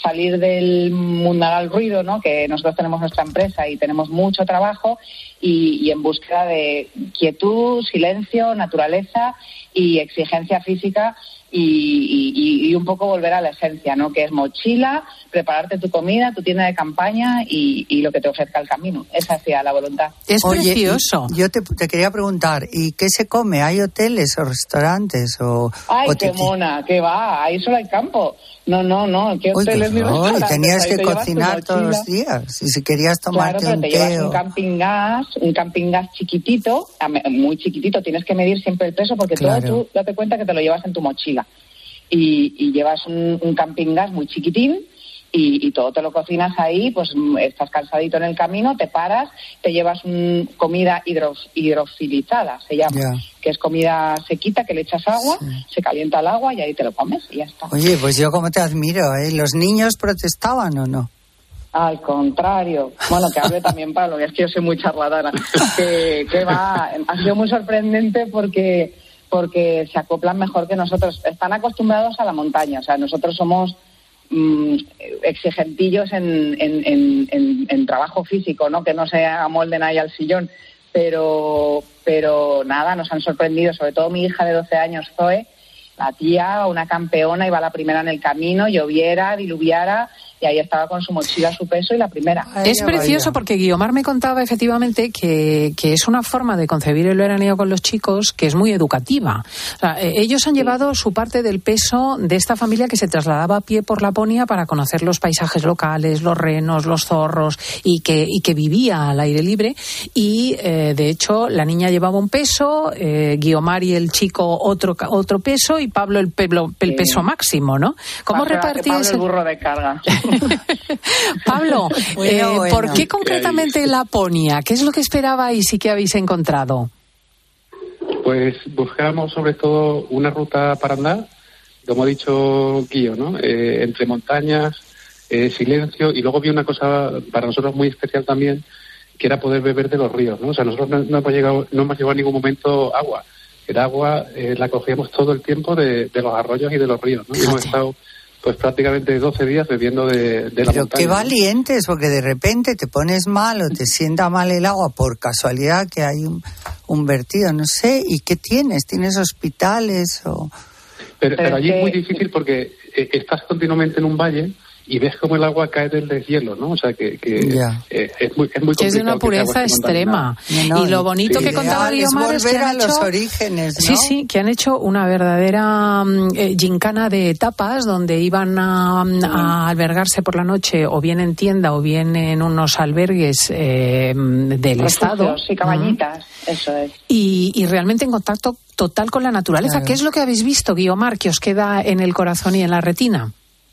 salir del mundanal ruido, ¿no? Que nosotros tenemos nuestra empresa y tenemos mucho trabajo y, y en búsqueda de quietud, silencio, naturaleza y exigencia física y, y, y un poco volver a la esencia, ¿no? Que es mochila, prepararte tu comida, tu tienda de campaña y, y lo que te ofrezca el camino. Esa sea la voluntad. Es Oye, precioso. Yo te, te quería preguntar, ¿y qué se come? ¿Hay hoteles o restaurantes? O, ¡Ay, o qué te, mona! ¿Qué va? Ahí solo hay campo. No, no, no. ¿Qué hoteles ni no, restaurantes? y tenías Ahí que te llevas tu cocinar todos mochila. los días. Y si querías tomarte Claro, pero un te té llevas o... un camping gas, un camping gas chiquitito, muy chiquitito, tienes que medir siempre el peso porque Claro. todo tú date cuenta que te lo llevas en tu mochila. Y, y llevas un, un camping gas muy chiquitín y, y todo te lo cocinas ahí, pues estás cansadito en el camino, te paras, te llevas un, comida hidro, hidrofilizada, se llama, Ya. que es comida sequita que le echas agua, Sí. se calienta el agua y ahí te lo comes y ya está. Oye, pues yo como te admiro, ¿eh? ¿Los niños protestaban o no? Al contrario. Bueno, que hable también Pablo, que es que yo soy muy charlatana. que, que va, ha sido muy sorprendente porque, porque se acoplan mejor que nosotros. Están acostumbrados a la montaña, o sea, nosotros somos mmm, exigentillos en, en, en, en, en trabajo físico, ¿no? Que no se amolden ahí al sillón. Pero, pero nada, nos han sorprendido, sobre todo mi hija de doce años, Zoe, la tía, una campeona, iba la primera en el camino, lloviera, diluviara, y ahí estaba con su mochila, su peso y la primera. Es precioso porque Guiomar me contaba efectivamente que, que es una forma de concebir el veraneo con los chicos que es muy educativa. O sea, eh, ellos han llevado su parte del peso de esta familia que se trasladaba a pie por Laponia para conocer los paisajes locales, los renos, los zorros y que, y que vivía al aire libre. Y eh, de hecho la niña llevaba un peso, eh, Guiomar y el chico otro, otro peso y Pablo el, pelo, el peso máximo, ¿no? ¿Cómo repartíais el burro de carga? Pablo, Bueno, eh, bueno. ¿por qué concretamente Laponia? ¿Qué es lo que esperabais y qué habéis encontrado? Pues buscábamos sobre todo una ruta para andar, como ha dicho Guillo, ¿no? Eh, entre montañas, eh, silencio, y luego vi una cosa para nosotros muy especial también, que era poder beber de los ríos, ¿no? O sea, nosotros no, no hemos llegado, no hemos llevado en ningún momento agua. El agua eh, la cogíamos todo el tiempo de, de los arroyos y de los ríos, ¿no? Y hemos estado pues prácticamente doce días bebiendo de, de la Pero montaña. qué valientes, porque de repente te pones mal o te sienta mal el agua por casualidad que hay un, un vertido, no sé, ¿y qué tienes? ¿Tienes hospitales o...? Pero, pero allí que- es muy difícil porque eh, estás continuamente en un valle y ves cómo el agua cae del deshielo, ¿no? O sea, que, que Ya. eh, es muy es muy Que es de una complicado que pureza esa agua esté extrema. contaminada. Y lo bonito Sí. que contaba Ideal es Guiomar es que volver han a los hecho- orígenes, ¿no? Sí, sí, que han hecho una verdadera mm, eh, gincana de etapas donde iban a, a albergarse por la noche o bien en tienda o bien en unos albergues eh, del Refugios Estado. y cabañitas, eso es. Y, y realmente en contacto total con la naturaleza. Claro. ¿Qué es lo que habéis visto, Guiomar, que os queda en el corazón y en la retina?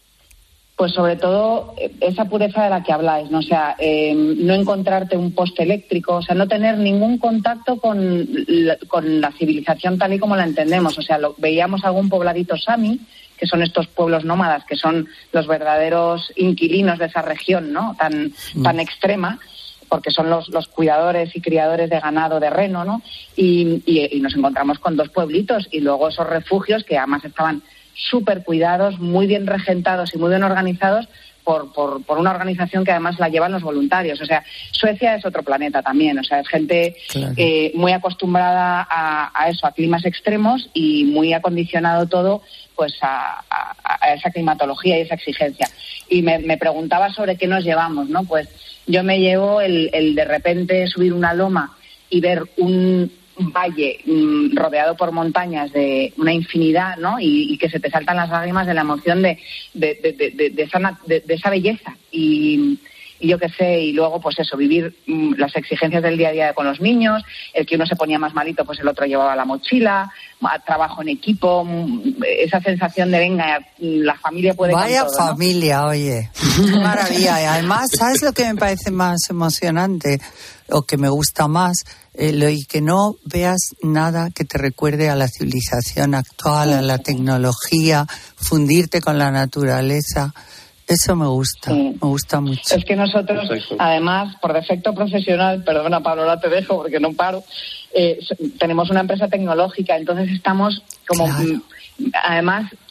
Pues sobre todo eh, esa pureza de la que habláis, ¿no? O sea, eh, no encontrarte un poste eléctrico, o sea, no tener ningún contacto con la, con la civilización tal y como la entendemos. O sea, lo, veíamos algún pobladito sami, que son estos pueblos nómadas, que son los verdaderos inquilinos de esa región, ¿no? Tan, Mm. tan extrema, porque son los, los cuidadores y criadores de ganado de reno, ¿no? Y, y, y nos encontramos con dos pueblitos y luego esos refugios que además estaban súper cuidados, muy bien regentados y muy bien organizados por, por, por una organización que además la llevan los voluntarios. O sea, Suecia es otro planeta también, o sea, es gente Claro. eh, muy acostumbrada a, a eso, a climas extremos y muy acondicionado todo pues a, a, a esa climatología y esa exigencia. Y me, me preguntaba sobre qué nos llevamos, ¿no? Pues yo me llevo el, el de repente subir una loma y ver un valle mm, rodeado por montañas de una infinidad, ¿no? Y, y que se te saltan las lágrimas de la emoción de, de, de, de, de, de esa, na- de, de esa belleza. Y, y yo qué sé, y luego pues eso, vivir mm, las exigencias del día a día con los niños, el que uno se ponía más malito, pues el otro llevaba la mochila, ma- trabajo en equipo, mm, esa sensación de venga, mm, la familia puede con Vaya todo, ¿no? familia, oye. Qué maravilla. Y además, ¿sabes lo que me parece más emocionante o que me gusta más? Eh, lo, y que no veas nada que te recuerde a la civilización actual, a la tecnología, fundirte con la naturaleza. Eso me gusta, me gusta mucho. Es que nosotros, además, por defecto profesional, perdona Pablo, ahora te dejo porque no paro, eh, s- tenemos una empresa tecnológica, entonces estamos como, mm, además,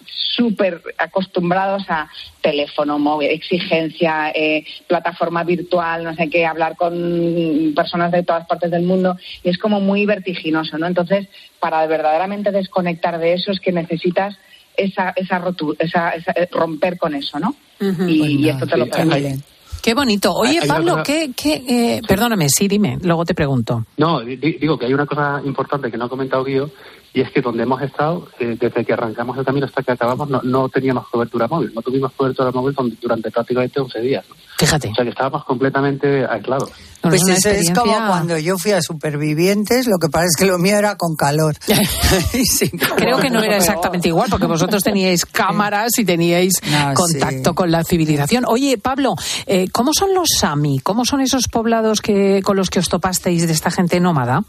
súper acostumbrados a teléfono móvil, exigencia, eh, plataforma virtual, no sé qué, hablar con personas de todas partes del mundo, y es como muy vertiginoso, ¿no? Entonces, para verdaderamente desconectar de eso es que necesitas esa esa, rotu, esa, esa romper con eso, ¿no? Uh-huh. Y, bueno, y esto te sí, lo permite. Qué bonito. Oye, hay, hay Pablo, cosa... ¿qué, qué, eh, sí. perdóname, sí, dime, luego te pregunto. No, digo que hay una cosa importante que no ha comentado Guío, y es que donde hemos estado, eh, desde que arrancamos el camino hasta que acabamos, no, no teníamos cobertura móvil, no tuvimos cobertura móvil durante prácticamente once días, ¿no? Fíjate. O sea que estábamos completamente aislados. Pues eso experiencia... es como cuando yo fui a Supervivientes, lo que pasa es que lo mío era con calor. Sí, creo que no era exactamente igual, porque vosotros teníais cámaras y teníais no, contacto sí. con la civilización. Oye, Pablo, eh, ¿cómo son los Sami? ¿Cómo son esos poblados que con los que os topasteis de esta gente nómada?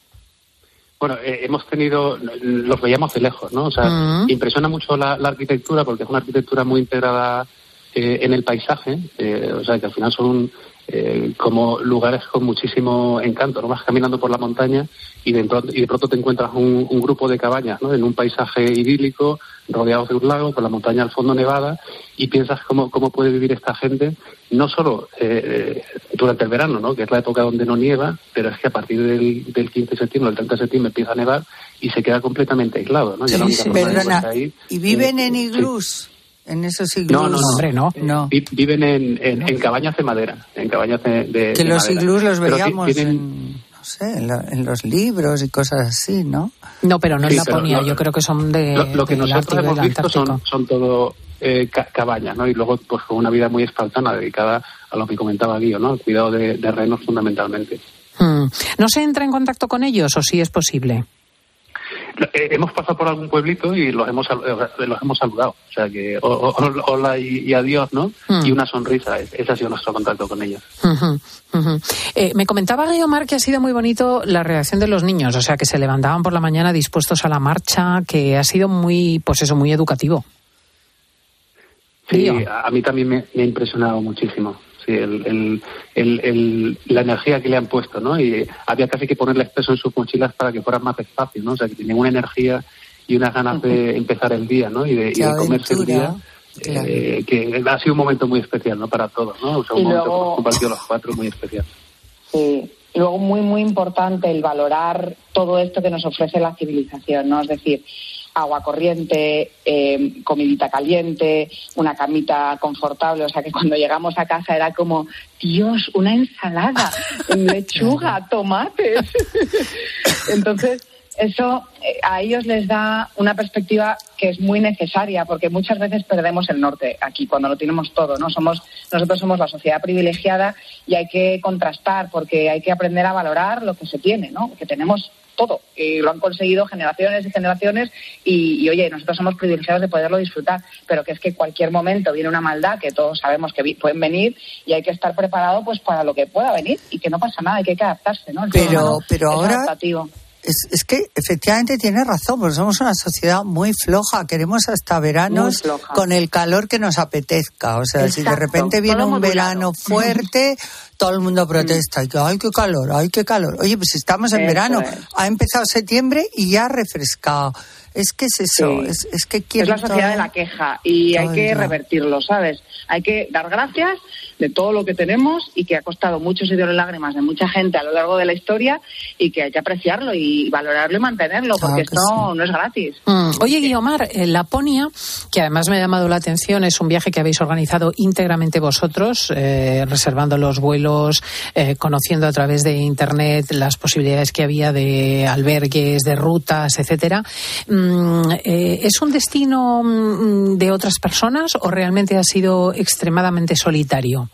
Bueno, eh, hemos tenido, los veíamos de lejos, ¿no? O sea, uh-huh. impresiona mucho la, la arquitectura, porque es una arquitectura muy integrada eh, en el paisaje, eh, o sea, que al final son eh, como lugares con muchísimo encanto, ¿no? Vas caminando por la montaña y de pronto, y de pronto te encuentras un, un grupo de cabañas, ¿no? En un paisaje idílico, rodeados de un lago, con la montaña al fondo nevada, y piensas cómo, cómo puede vivir esta gente, no solo eh, durante el verano, ¿no? Que es la época donde no nieva, pero es que a partir del, del quince de septiembre, el treinta de septiembre empieza a nevar y se queda completamente aislado, ¿no? Sí, la sí, perdona, ahí, ¿y viven eh, en iglús? Sí. ¿En esos iglús? No, no, no. Hombre, no. no. Viven en, en, no. en cabañas de madera, en cabañas de, de Que de los madera. iglús los veíamos tienen... en... no sé, en, lo, en los libros y cosas así, ¿no? No, pero no sí, en Laponia, lo, yo creo que son de Lo, lo que de nosotros hemos visto son, son todo eh, ca- cabañas, ¿no? Y luego, pues, con una vida muy espartana, dedicada a lo que comentaba Guío, ¿no? El cuidado de, de renos, fundamentalmente. Hmm. ¿No se entra en contacto con ellos o sí es posible? Eh, hemos pasado por algún pueblito y los hemos los hemos saludado, o sea que o, o, hola y, y adiós, ¿no? Mm. Y una sonrisa, ese ha sido nuestro contacto con ellos. Uh-huh, uh-huh. Eh, me comentaba Guiomar que ha sido muy bonito la reacción de los niños, o sea que se levantaban por la mañana dispuestos a la marcha, que ha sido muy, pues eso, muy educativo. Sí, a, a mí también me, me ha impresionado muchísimo. Sí, el, el, el, el, la energía que le han puesto, ¿no? Y había casi que ponerle peso en sus mochilas para que fueran más despacio, ¿no? O sea, que tenían una energía y unas ganas de empezar el día, ¿no? Y de, y de comerse el día, claro. eh, que ha sido un momento muy especial, ¿no? Para todos, ¿no? O sea, un y momento luego... compartido los cuatro muy especial. Sí. Y luego muy, muy importante el valorar todo esto que nos ofrece la civilización, ¿no? Es decir, agua corriente, eh, comidita caliente, una camita confortable, o sea que cuando llegamos a casa era como, Dios, una ensalada, lechuga, tomates. Entonces, eso eh, a ellos les da una perspectiva que es muy necesaria, porque muchas veces perdemos el norte aquí cuando lo tenemos todo, ¿no? Somos nosotros somos la sociedad privilegiada y hay que contrastar, porque hay que aprender a valorar lo que se tiene, ¿no? Que tenemos todo, y lo han conseguido generaciones y generaciones y, y oye, nosotros somos privilegiados de poderlo disfrutar, pero que es que cualquier momento viene una maldad que todos sabemos que vi- pueden venir y hay que estar preparado pues para lo que pueda venir y que no pasa nada, hay que, hay que adaptarse, ¿no? El pero pero es ahora adaptativo. Es, es que efectivamente tiene razón, porque somos una sociedad muy floja, queremos hasta veranos con el calor que nos apetezca, o sea, Exacto. si de repente viene un verano fuerte, todo el mundo protesta, y que ¡ay, qué calor, ay, qué calor! Oye, pues estamos en eso verano, es. Ha empezado septiembre y ya ha refrescado. Es que es eso, sí. es, es que es la sociedad todo, de la queja y hay que revertirlo, ¿sabes? Hay que dar gracias de todo lo que tenemos y que ha costado mucho sudor y lágrimas de mucha gente a lo largo de la historia y que hay que apreciarlo y valorarlo y mantenerlo, porque esto sí. no es gratis. Mm. Oye, Guiomar, en Laponia, que además me ha llamado la atención, es un viaje que habéis organizado íntegramente vosotros, eh, reservando los vuelos, eh, conociendo a través de Internet las posibilidades que había de albergues, de rutas, etcétera. Mm, eh, ¿Es un destino mm, de otras personas o realmente ha sido extremadamente solitario?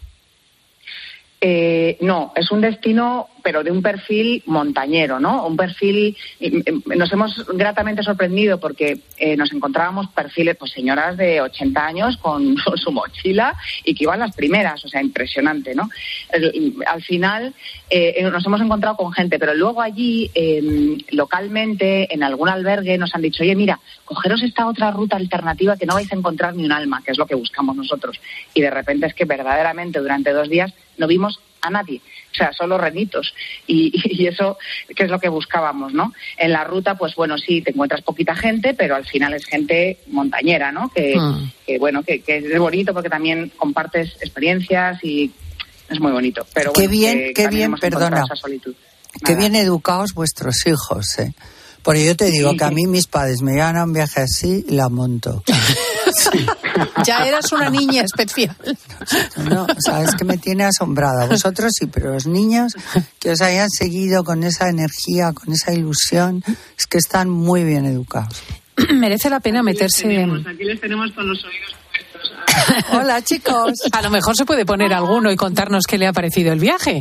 Eh, no, es un destino, pero de un perfil montañero, ¿no? Un perfil, eh, nos hemos gratamente sorprendido porque eh, nos encontrábamos perfiles, pues señoras de ochenta años con su mochila y que iban las primeras, o sea, impresionante, ¿no? El, al final eh, nos hemos encontrado con gente, pero luego allí, eh, localmente, en algún albergue, nos han dicho, oye, mira, cogeros esta otra ruta alternativa que no vais a encontrar ni un alma, que es lo que buscamos nosotros. Y de repente es que verdaderamente durante dos días no vimos a nadie. o sea, solo renitos. Y, y eso, que es lo que buscábamos, ¿no? En la ruta, pues bueno, sí, te encuentras poquita gente, pero al final es gente montañera, ¿no? Que, mm. que bueno, que, que es bonito porque también compartes experiencias y es muy bonito. Pero qué bueno, bien, que qué bien, perdona. Qué bien educados vuestros hijos, ¿eh? Porque yo te digo que a mí mis padres me llevan a un viaje así y la monto. Sí. Ya eras una niña especial. No, sabes que me tiene asombrada. Vosotros sí, pero los niños que os hayan seguido con esa energía, con esa ilusión, es que están muy bien educados. Merece la pena aquí meterse... Les tenemos, aquí les tenemos con los oídos puestos. Hola, chicos. A lo mejor se puede poner alguno y contarnos qué le ha parecido el viaje.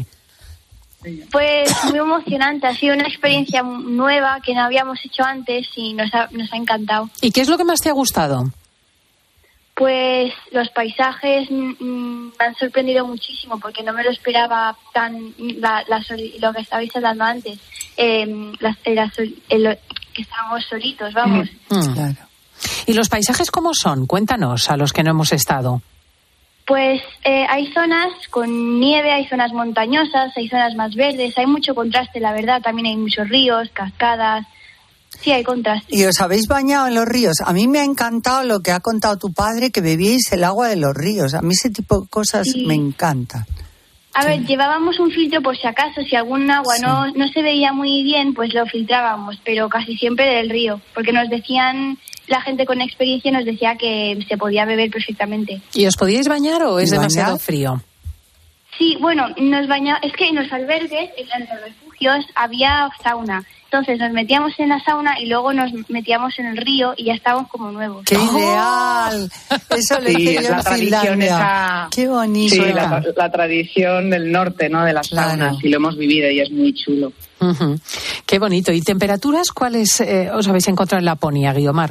Pues muy emocionante, ha sido una experiencia nueva que no habíamos hecho antes y nos ha, nos ha encantado. ¿Y qué es lo que más te ha gustado? Pues los paisajes mmm, me han sorprendido muchísimo porque no me lo esperaba tan la, la, lo que estabais hablando antes, eh, la, la, el, que estábamos solitos, vamos. Mm. Claro. ¿Y los paisajes cómo son? Cuéntanos a los que no hemos estado. Pues eh, hay zonas con nieve, hay zonas montañosas, hay zonas más verdes, hay mucho contraste, la verdad. También hay muchos ríos, cascadas. Sí, hay contraste. ¿Y os habéis bañado en los ríos? A mí me ha encantado lo que ha contado tu padre, que bebíais el agua de los ríos. A mí ese tipo de cosas sí. me encantan. A sí. ver, llevábamos un filtro por si acaso, si algún agua sí. no, no se veía muy bien, pues lo filtrábamos, pero casi siempre del río, porque nos decían... La gente con experiencia nos decía que se podía beber perfectamente. ¿Y os podíais bañar o es demasiado bañar? frío? Sí, bueno, nos baña... es que en los albergues, en los refugios, había sauna. Entonces nos metíamos en la sauna y luego nos metíamos en el río y ya estábamos como nuevos. ¡Qué oh. ideal! Eso lo hice sí, yo la en tradición Finlandia. Esa... ¡Qué bonito! Sí, la, la tradición del norte, ¿no? De las claro. saunas, y lo hemos vivido y es muy chulo. Uh-huh. ¡Qué bonito! ¿Y temperaturas cuáles eh, os habéis encontrado en Laponia, Guiomar?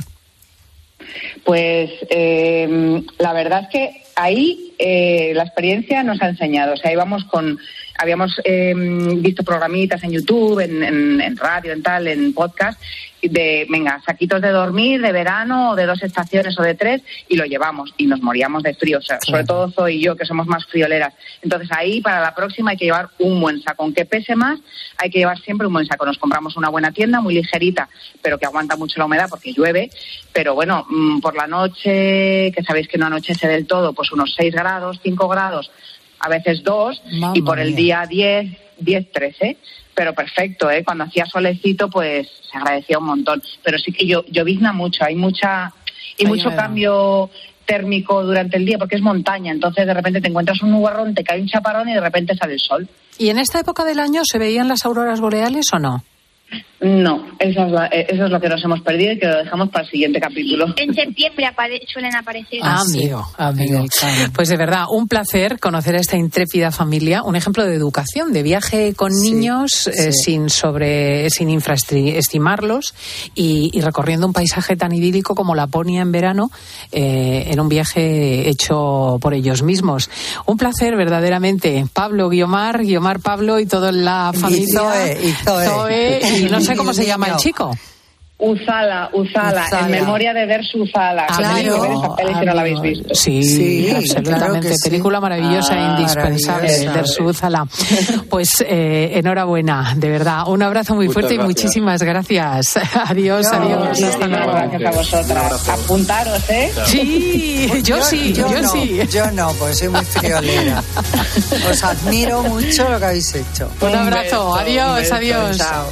Pues eh, la verdad es que ahí eh, la experiencia nos ha enseñado. O sea, íbamos con, habíamos eh, visto programitas en YouTube, en, en, en radio, en tal, en podcast, de, venga, saquitos de dormir, de verano, o de dos estaciones o de tres, y lo llevamos, y nos moríamos de frío. O sea, sobre todo Zoe y yo, que somos más frioleras. Entonces ahí, para la próxima, hay que llevar un buen saco. Aunque pese más, hay que llevar siempre un buen saco. Nos compramos una buena tienda, muy ligerita, pero que aguanta mucho la humedad porque llueve. Pero bueno, por la noche, que sabéis que no anochece del todo, pues unos seis grados, cinco grados, a veces dos, Mamma y por el mía. día diez, diez, trece. Pero perfecto, ¿eh? Cuando hacía solecito, pues se agradecía un montón. Pero sí que yo, llovizna mucho, hay mucha y Ay, mucho cambio térmico durante el día, porque es montaña. Entonces, de repente te encuentras un nubarrón, te cae un chaparrón y de repente sale el sol. ¿Y en esta época del año se veían las auroras boreales o no? No, eso es, la, eso es lo que nos hemos perdido y que lo dejamos para el siguiente capítulo. En septiembre apare- suelen aparecer. Ah, amigo, amigo. Pues de verdad, un placer conocer a esta intrépida familia, un ejemplo de educación, de viaje con sí, niños sí. Eh, sin sobre sin infraestimarlos y, y recorriendo un paisaje tan idílico como Laponia en verano, eh, en un viaje hecho por ellos mismos. Un placer verdaderamente. Pablo, Guiomar, Guiomar, Pablo y toda la familia. Y Zoe, y Zoe. Zoe y no sé cómo se llama el chico. Uzala, Uzala, Uzala, en memoria de Dersu Uzala. Ah, claro. Ver esa peli si no la habéis visto. Sí, sí, absolutamente. Claro película maravillosa e ah, indispensable, Dersu Uzala. Pues eh, enhorabuena, de verdad. Un abrazo muy Muchas fuerte gracias. Y muchísimas gracias. Adiós, no, adiós. No, Hasta luego. Gracias a vosotras. Apuntaros, ¿eh? Sí, yo, yo sí, yo, yo no, sí. Yo no, pues soy muy friolera. Os admiro mucho lo que habéis hecho. Un, un abrazo, beso, adiós, beso, adiós. Chao.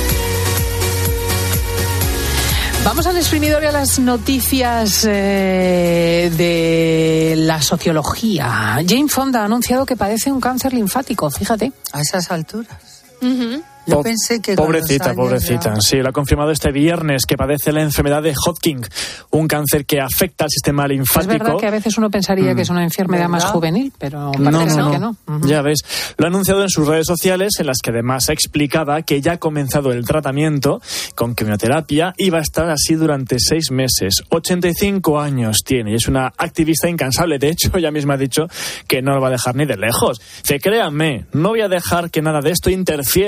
Vamos al exprimidor y a las noticias eh, de la sociología. Jane Fonda ha anunciado que padece un cáncer linfático, fíjate. A esas alturas. Uh-huh. Yo Po- pensé que pobrecita, pobrecita. Ya... Sí, lo ha confirmado este viernes que padece la enfermedad de Hodgkin, un cáncer que afecta al sistema linfático. Es verdad que a veces uno pensaría mm. que es una enfermedad ¿verdad? Más juvenil, pero parece no, no, no. que no. Uh-huh. Ya ves. Lo ha anunciado en sus redes sociales, en las que además explicaba que ya ha comenzado el tratamiento con quimioterapia y va a estar así durante seis meses. ochenta y cinco años tiene y es una activista incansable. De hecho, ella misma ha dicho que no lo va a dejar ni de lejos. Dice, créanme, no voy a dejar que nada de esto interfiera en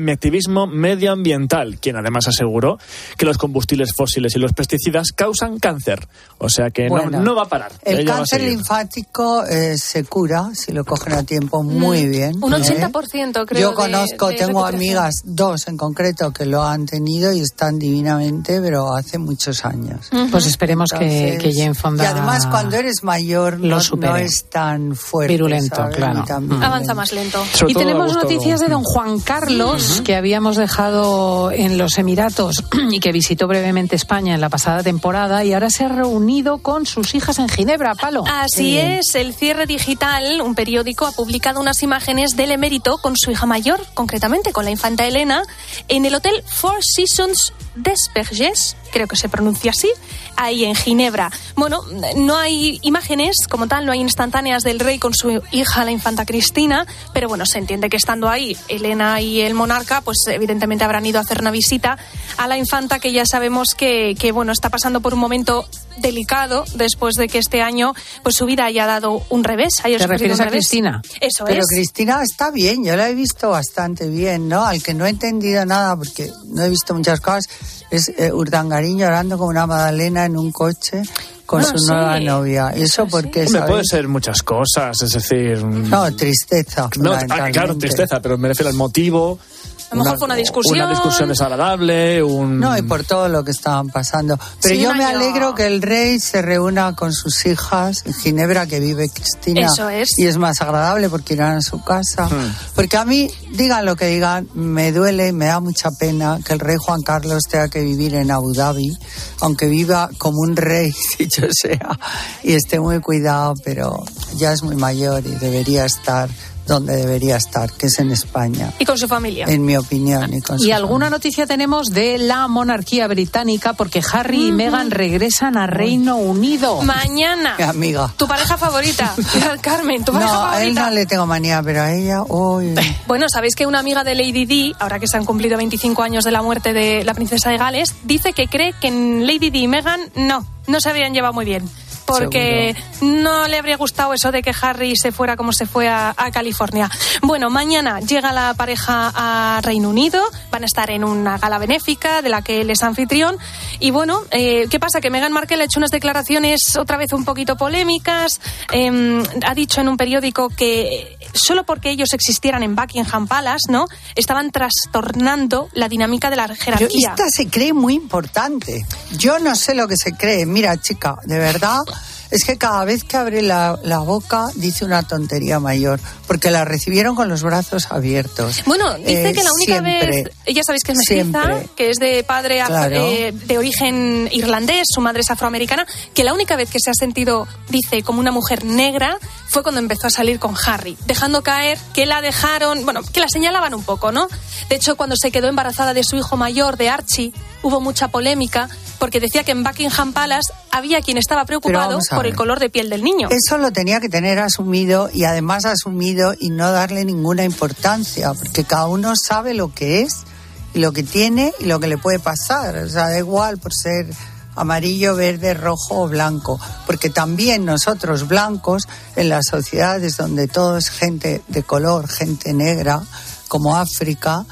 en mi activismo medioambiental, quien además aseguró que los combustibles fósiles y los pesticidas causan cáncer. O sea que bueno, no, no va a parar. El cáncer linfático eh, se cura si lo cogen a tiempo muy bien. Un ochenta por ciento ¿eh? creo. Yo conozco, de, de tengo amigas, dos en concreto, que lo han tenido y están divinamente, pero hace muchos años. Uh-huh. Pues esperemos Entonces, que, que Jane Fonda y además cuando eres mayor no, no es tan fuerte, virulento, ¿sabes? Claro. Mm. Avanza más lento. Y tenemos noticias de don Juan Carlos, uh-huh. que habíamos dejado en los Emiratos y que visitó brevemente España en la pasada temporada y ahora se ha reunido con sus hijas en Ginebra, Palo. Así es, el Cierre Digital, un periódico, ha publicado unas imágenes del emérito con su hija mayor, concretamente con la infanta Elena, en el hotel Four Seasons des Vergers, creo que se pronuncia así, ahí en Ginebra. Bueno, no hay imágenes como tal, no hay instantáneas del rey con su hija, la infanta Cristina, pero bueno, se entiende que estando ahí Elena y el monarca, pues evidentemente habrán ido a hacer una visita a la infanta, que ya sabemos que, que bueno, está pasando por un momento delicado después de que este año pues su vida haya dado un revés. Haya ¿Te refieres a Cristina? Eso Pero es. Pero Cristina está bien, yo la he visto bastante bien, ¿no? Al que no he entendido nada, porque no he visto muchas cosas, es eh, Urdangarín llorando como una magdalena en un coche con no, su sí. nueva novia. ¿Eso por qué? Me puede ser muchas cosas, es decir... No, tristeza. No, claro, tristeza, pero me refiero al motivo... A lo mejor fue una discusión. Una discusión desagradable, un... No, y por todo lo que estaban pasando. Pero sí, yo me alegro que el rey se reúna con sus hijas en Ginebra, que vive Cristina. Eso es. Y es más agradable porque irán a su casa. Hmm. Porque a mí, digan lo que digan, me duele y me da mucha pena que el rey Juan Carlos tenga que vivir en Abu Dhabi, aunque viva como un rey, dicho sea, y esté muy cuidado, pero ya es muy mayor y debería estar donde debería estar, que es en España. Y con su familia. En mi opinión. Y, con y su alguna familia. noticia tenemos de la monarquía británica, porque Harry uh-huh. y Meghan regresan a Reino Unido. Mañana. Mi amiga. Tu pareja favorita, Carmen, tu pareja no, favorita. A él no le tengo manía, pero a ella, uy. Bueno, sabéis que una amiga de Lady Di, ahora que se han cumplido veinticinco años de la muerte de la princesa de Gales, dice que cree que en Lady Di y Meghan no, no se habían llevado muy bien. Porque Seguro. no le habría gustado eso de que Harry se fuera como se fue a, a California. Bueno, mañana llega la pareja a Reino Unido, van a estar en una gala benéfica de la que él es anfitrión. Y bueno, eh, ¿qué pasa? Que Meghan Markle ha hecho unas declaraciones otra vez un poquito polémicas. Eh, ha dicho en un periódico que solo porque ellos existieran en Buckingham Palace, ¿no?, estaban trastornando la dinámica de la jerarquía. Pero esta se cree muy importante. Yo no sé lo que se cree. Mira, chica, de verdad... Es que cada vez que abre la, la boca dice una tontería mayor, porque la recibieron con los brazos abiertos. Bueno, dice eh, que la única siempre, vez, ella sabéis que es mestiza, siempre. que es de padre claro. eh, de origen irlandés, su madre es afroamericana, que la única vez que se ha sentido, dice, como una mujer negra fue cuando empezó a salir con Harry, dejando caer que la dejaron, bueno, que la señalaban un poco, ¿no? De hecho, cuando se quedó embarazada de su hijo mayor, de Archie, hubo mucha polémica, porque decía que en Buckingham Palace había quien estaba preocupado por el color de piel del niño. Eso lo tenía que tener asumido, y además asumido, y no darle ninguna importancia, porque cada uno sabe lo que es, y lo que tiene, y lo que le puede pasar. O sea, da igual por ser amarillo, verde, rojo o blanco, porque también nosotros blancos, en las sociedades donde todo es gente de color, gente negra, como África,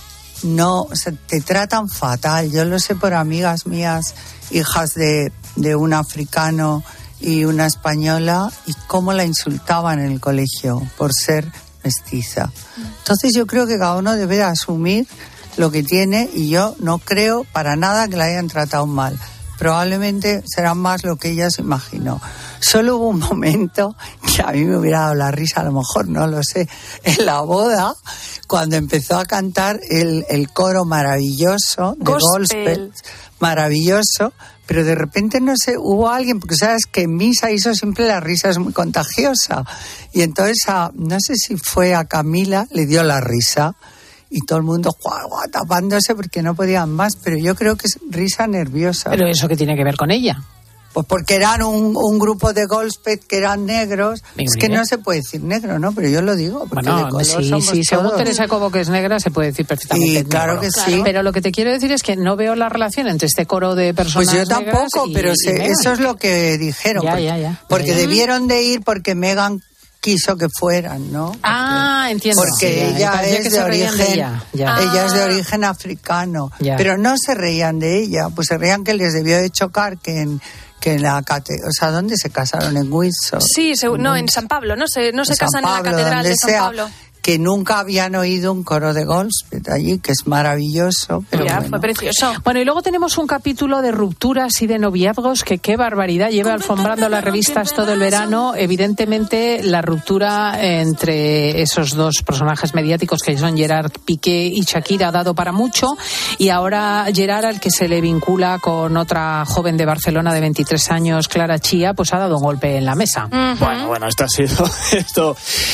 no, o sea, te tratan fatal. Yo lo sé por amigas mías, hijas de, de un africano y una española, y cómo la insultaban en el colegio por ser mestiza. Entonces yo creo que cada uno debe de asumir lo que tiene, y yo no creo para nada que la hayan tratado mal. Probablemente será más lo que ella se imaginó. Solo hubo un momento que a mí me hubiera dado la risa, a lo mejor, no lo sé, en la boda, cuando empezó a cantar el, el coro maravilloso de Gospel. Gospel, maravilloso, pero de repente, no sé, hubo alguien, porque sabes que en misa hizo siempre la risa es muy contagiosa, y entonces a, no sé si fue a Camila, le dio la risa, y todo el mundo guau, guau, tapándose porque no podían más, pero yo creo que es risa nerviosa. ¿Pero eso qué tiene que ver con ella? Pues porque eran un, un grupo de Gospel que eran negros. Mira, es que no se puede decir negro, ¿no? Pero yo lo digo. Porque bueno, de color sí, somos sí, según todos. Teresa Cobo, que es negra, se puede decir perfectamente y claro negro. que Claro. sí. Pero lo que te quiero decir es que no veo la relación entre este coro de personas Pues yo tampoco, y, pero y se, eso es lo que dijeron. Ya, porque ya, ya. porque ya, ya. debieron de ir porque Meghan quiso que fueran, ¿no? Porque, ah, entiendo. Porque sí, ella es de origen, de ella. Ya. ella es de Ah. origen africano, Ya. pero no se reían de ella, pues se reían que les debió de chocar que en que en la cate, o sea, ¿dónde se casaron? En Windsor. Sí, se, no, en San Pablo, no se, no se San casan Pablo, en la catedral donde de San sea, Pablo. que nunca habían oído un coro de Goldsmith allí, que es maravilloso. Pero ya, bueno. fue precioso. Bueno, y luego tenemos un capítulo de rupturas y de noviazgos que qué barbaridad, lleva alfombrando las revistas todo el verano. Evidentemente, la ruptura entre esos dos personajes mediáticos que son Gerard Piqué y Shakira ha dado para mucho, y ahora Gerard, al que se le vincula con otra joven de Barcelona de veintitrés años, Clara Chía, pues ha dado un golpe en la mesa. Uh-huh. Bueno, bueno, esto ha sido esto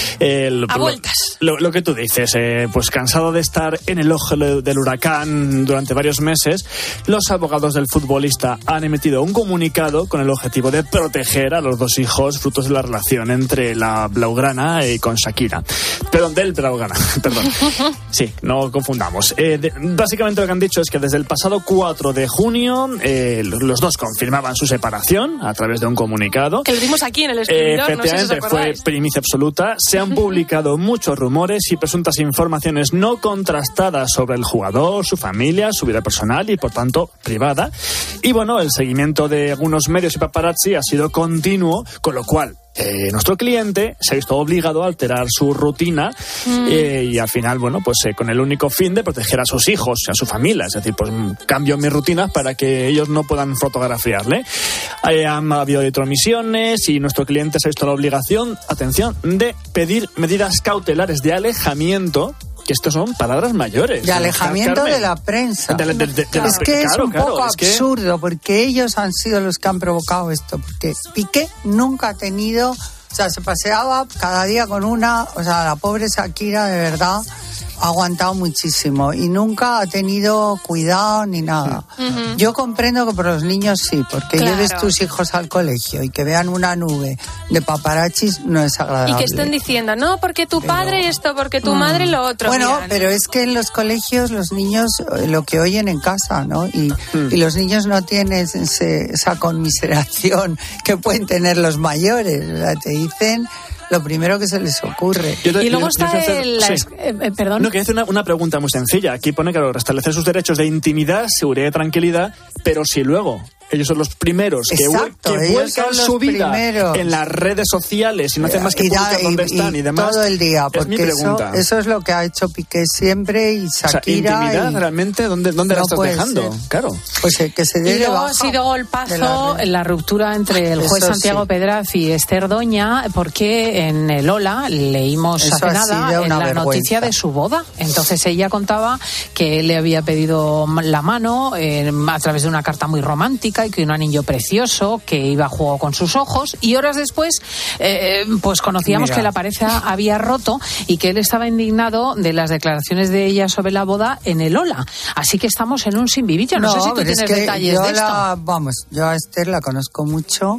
el, A lo, vueltas. Lo, lo que tú dices, eh, pues cansado de estar en el ojo del huracán durante varios meses, los abogados del futbolista han emitido un comunicado con el objetivo de proteger a los dos hijos frutos de la relación entre la blaugrana y con Shakira. Perdón, del blaugrana, perdón. Sí, no confundamos. Eh, de, básicamente lo que han dicho es que desde el pasado cuatro de junio eh, los dos confirmaban su separación a través de un comunicado. Que lo dimos aquí en el Eh, escribidor, no sé si os efectivamente, fue acordáis. primicia absoluta. Se han publicado muchos rumores y presuntas informaciones no contrastadas sobre el jugador, su familia, su vida personal y, por tanto, privada. Y, bueno, el seguimiento de algunos medios y paparazzi ha sido continuo, con lo cual Eh, nuestro cliente se ha visto obligado a alterar su rutina mm. eh, y al final, bueno, pues eh, con el único fin de proteger a sus hijos, a su familia. Es decir, pues cambio mis rutinas para que ellos no puedan fotografiarle. Eh, han habido intromisiones y nuestro cliente se ha visto la obligación, atención, de pedir medidas cautelares de alejamiento, que estos son palabras mayores. De alejamiento Carmen. de la prensa. De, de, de, de, es de, que claro, es un claro, poco es que... absurdo, porque ellos han sido los que han provocado esto. Porque Piqué nunca ha tenido, o sea, se paseaba cada día con una, o sea, la pobre Shakira de verdad ha aguantado muchísimo y nunca ha tenido cuidado ni nada. Uh-huh. Yo comprendo que por los niños sí, porque claro. lleves tus hijos al colegio y que vean una nube de paparazzis no es agradable. Y que estén diciendo, no, porque tu pero... padre esto, porque tu mm. madre lo otro. Bueno, Mira, pero es que en los colegios los niños lo que oyen en casa, ¿no? Y, mm. y los niños no tienen ese, esa conmiseración que pueden tener los mayores. O sea, te dicen lo primero que se les ocurre. Yo te, y luego yo, está yo hacer, el... Sí. Eh, perdón. No, quería hacer una, una pregunta muy sencilla. Aquí pone, claro, restablecer sus derechos de intimidad, seguridad y tranquilidad, pero si luego ellos son los primeros que, Exacto, que vuelcan su vida primeros. en las redes sociales y no hacen más que publicar y, dónde y, están y, y demás. Todo el día, porque es mi pregunta. Eso, eso es lo que ha hecho Piqué siempre y Shakira. O sea, intimidad y... realmente, ¿dónde, dónde no la estás dejando? Ser. Claro. Pues el que se dé Y luego baja ha sido golpazo la, en la ruptura entre el juez eso Santiago sí. Pedraz y Esther Doña, porque en el Ola leímos eso hace nada en la vergüenza. noticia de su boda. Entonces ella contaba que él le había pedido la mano eh, a través de una carta muy romántica y que un anillo precioso, que iba a juego con sus ojos, y horas después eh, pues conocíamos Mira. que la pareja había roto y que él estaba indignado de las declaraciones de ella sobre la boda en el Ola. Así que estamos en un sin vivir. Yo no, no sé si tú tienes es que detalles yo de esto. La, vamos, yo a Esther la conozco mucho.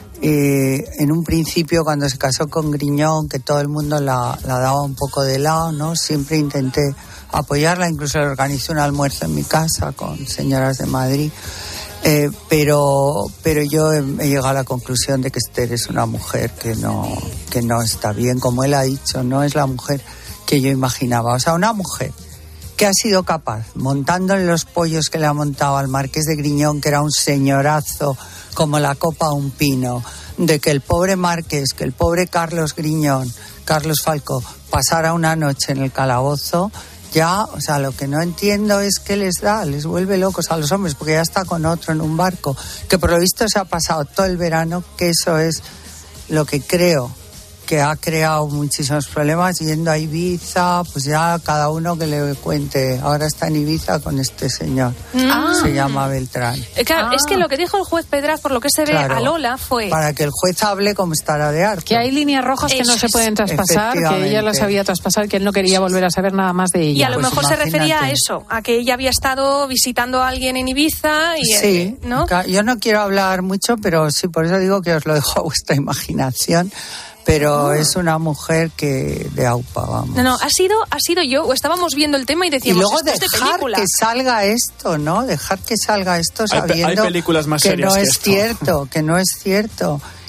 Eh, en un principio, cuando se casó con Griñón, que todo el mundo la, la daba un poco de lado, ¿no? Siempre intenté apoyarla, incluso le organizé un almuerzo en mi casa con señoras de Madrid. Eh, pero pero yo he, he llegado a la conclusión de que Esther es una mujer que no que no está bien, como él ha dicho, no es la mujer que yo imaginaba. O sea, una mujer que ha sido capaz, montándole los pollos que le ha montado al marqués de Griñón, que era un señorazo como la copa a un pino, de que el pobre marqués, que el pobre Carlos Griñón, Carlos Falcó, pasara una noche en el calabozo. Ya, o sea, lo que no entiendo es qué les da, les vuelve locos a los hombres, porque ya está con otro en un barco, que por lo visto se ha pasado todo el verano, que eso es lo que creo que ha creado muchísimos problemas, yendo a Ibiza, pues ya cada uno que le cuente. Ahora está en Ibiza con este señor, ah. se llama Beltrán. Eh, claro, ah. es que lo que dijo el juez Pedraz, por lo que se ve claro, a Lola, fue... para que el juez hable como estará de harto. Que hay líneas rojas que Eso no se pueden traspasar, que ella las había traspasado, que él no quería volver a saber nada más de ella. Y a lo pues mejor imagínate. se refería a eso, a que ella había estado visitando a alguien en Ibiza y... Sí, ¿no? Yo no quiero hablar mucho, pero sí, por eso digo que os lo dejo a vuestra imaginación. Pero oh. es una mujer que de aupa, vamos. No, no, ha sido, ha sido yo, o estábamos viendo el tema y decíamos, y luego esto dejar es de película. que salga esto, ¿no? Dejar que salga esto sabiendo hay, hay películas más que serias no que es esto. cierto, que no es cierto.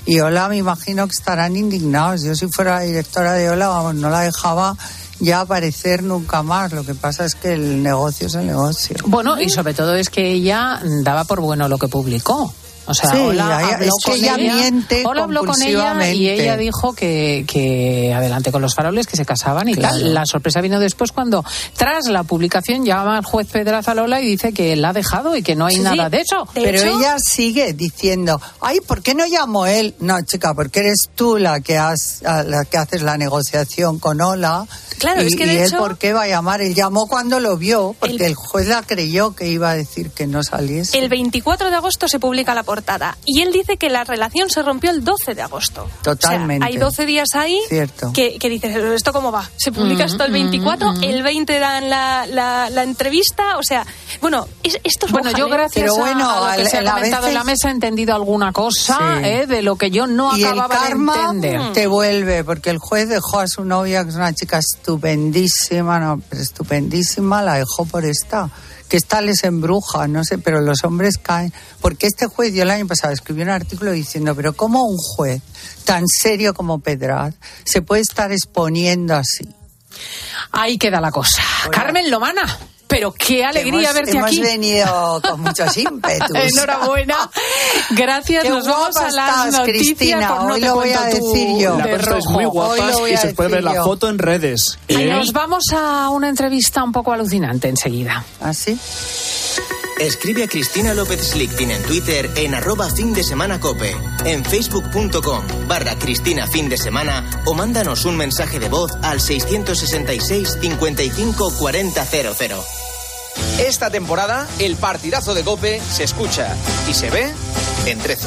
Y Ola me imagino que estarán indignados. Yo si fuera la directora de Ola, vamos, no la dejaba ya aparecer nunca más. Lo que pasa es que el negocio es el negocio. Bueno, y sobre todo es que ella daba por bueno lo que publicó. O sea, sí, Ola ella, habló es que con ella ella, miente Ola habló con ella y ella dijo que, que adelante con los faroles, que se casaban y claro. tal. La sorpresa vino después cuando, tras la publicación, llama al juez Pedraza a Lola y dice que la ha dejado y que no hay sí, nada de eso. De Pero hecho, ella sigue diciendo, ay, ¿por qué no llamó él? No, chica, porque eres tú la que has, la que haces la negociación con Ola. Claro, y, es que de y él, hecho, ¿por qué va a llamar? Él llamó cuando lo vio, porque el, el juez la creyó que iba a decir que no saliese. El veinticuatro de agosto se publica la portada y él dice que la relación se rompió el doce de agosto. Totalmente. O sea, hay doce días ahí Cierto. que, que dices, ¿esto cómo va? Se publica mm-hmm, esto el veinticuatro, mm-hmm. el veinte dan la, la, la entrevista, o sea, bueno, es, esto es Bueno, moja, yo ¿eh? gracias Pero bueno, a, a lo que se ha comentado veces... en la mesa he entendido alguna cosa sí. eh, de lo que yo no y acababa el karma de entender. Te vuelve, porque el juez dejó a su novia, que es una chica estupendísima, no, pero estupendísima, la dejó por esta. Que esta les embruja, no sé, pero los hombres caen. Porque este juez, yo el año pasado escribí un artículo diciendo, pero ¿cómo un juez tan serio como Pedraz se puede estar exponiendo así? Ahí queda la cosa. Bueno. Carmen Lomana. Pero qué alegría hemos, verte hemos aquí. Hemos venido con muchos ímpetus. Enhorabuena. Gracias. Qué Nos vamos a las estás, noticias. Cristina. Por no Hoy te lo voy a decir yo. La verdad es muy guapas y se puede ver yo. la foto en redes. Y ¿Eh? nos vamos a una entrevista un poco alucinante enseguida. ¿Ah, sí? Escribe a Cristina López Slichting en Twitter en arroba fin de semana cope, en facebook.com barra Cristina fin de semana o mándanos un mensaje de voz al seiscientos sesenta y seis cincuenta y cinco cuarenta cero cero. Esta temporada, el partidazo de COPE se escucha y se ve en trece.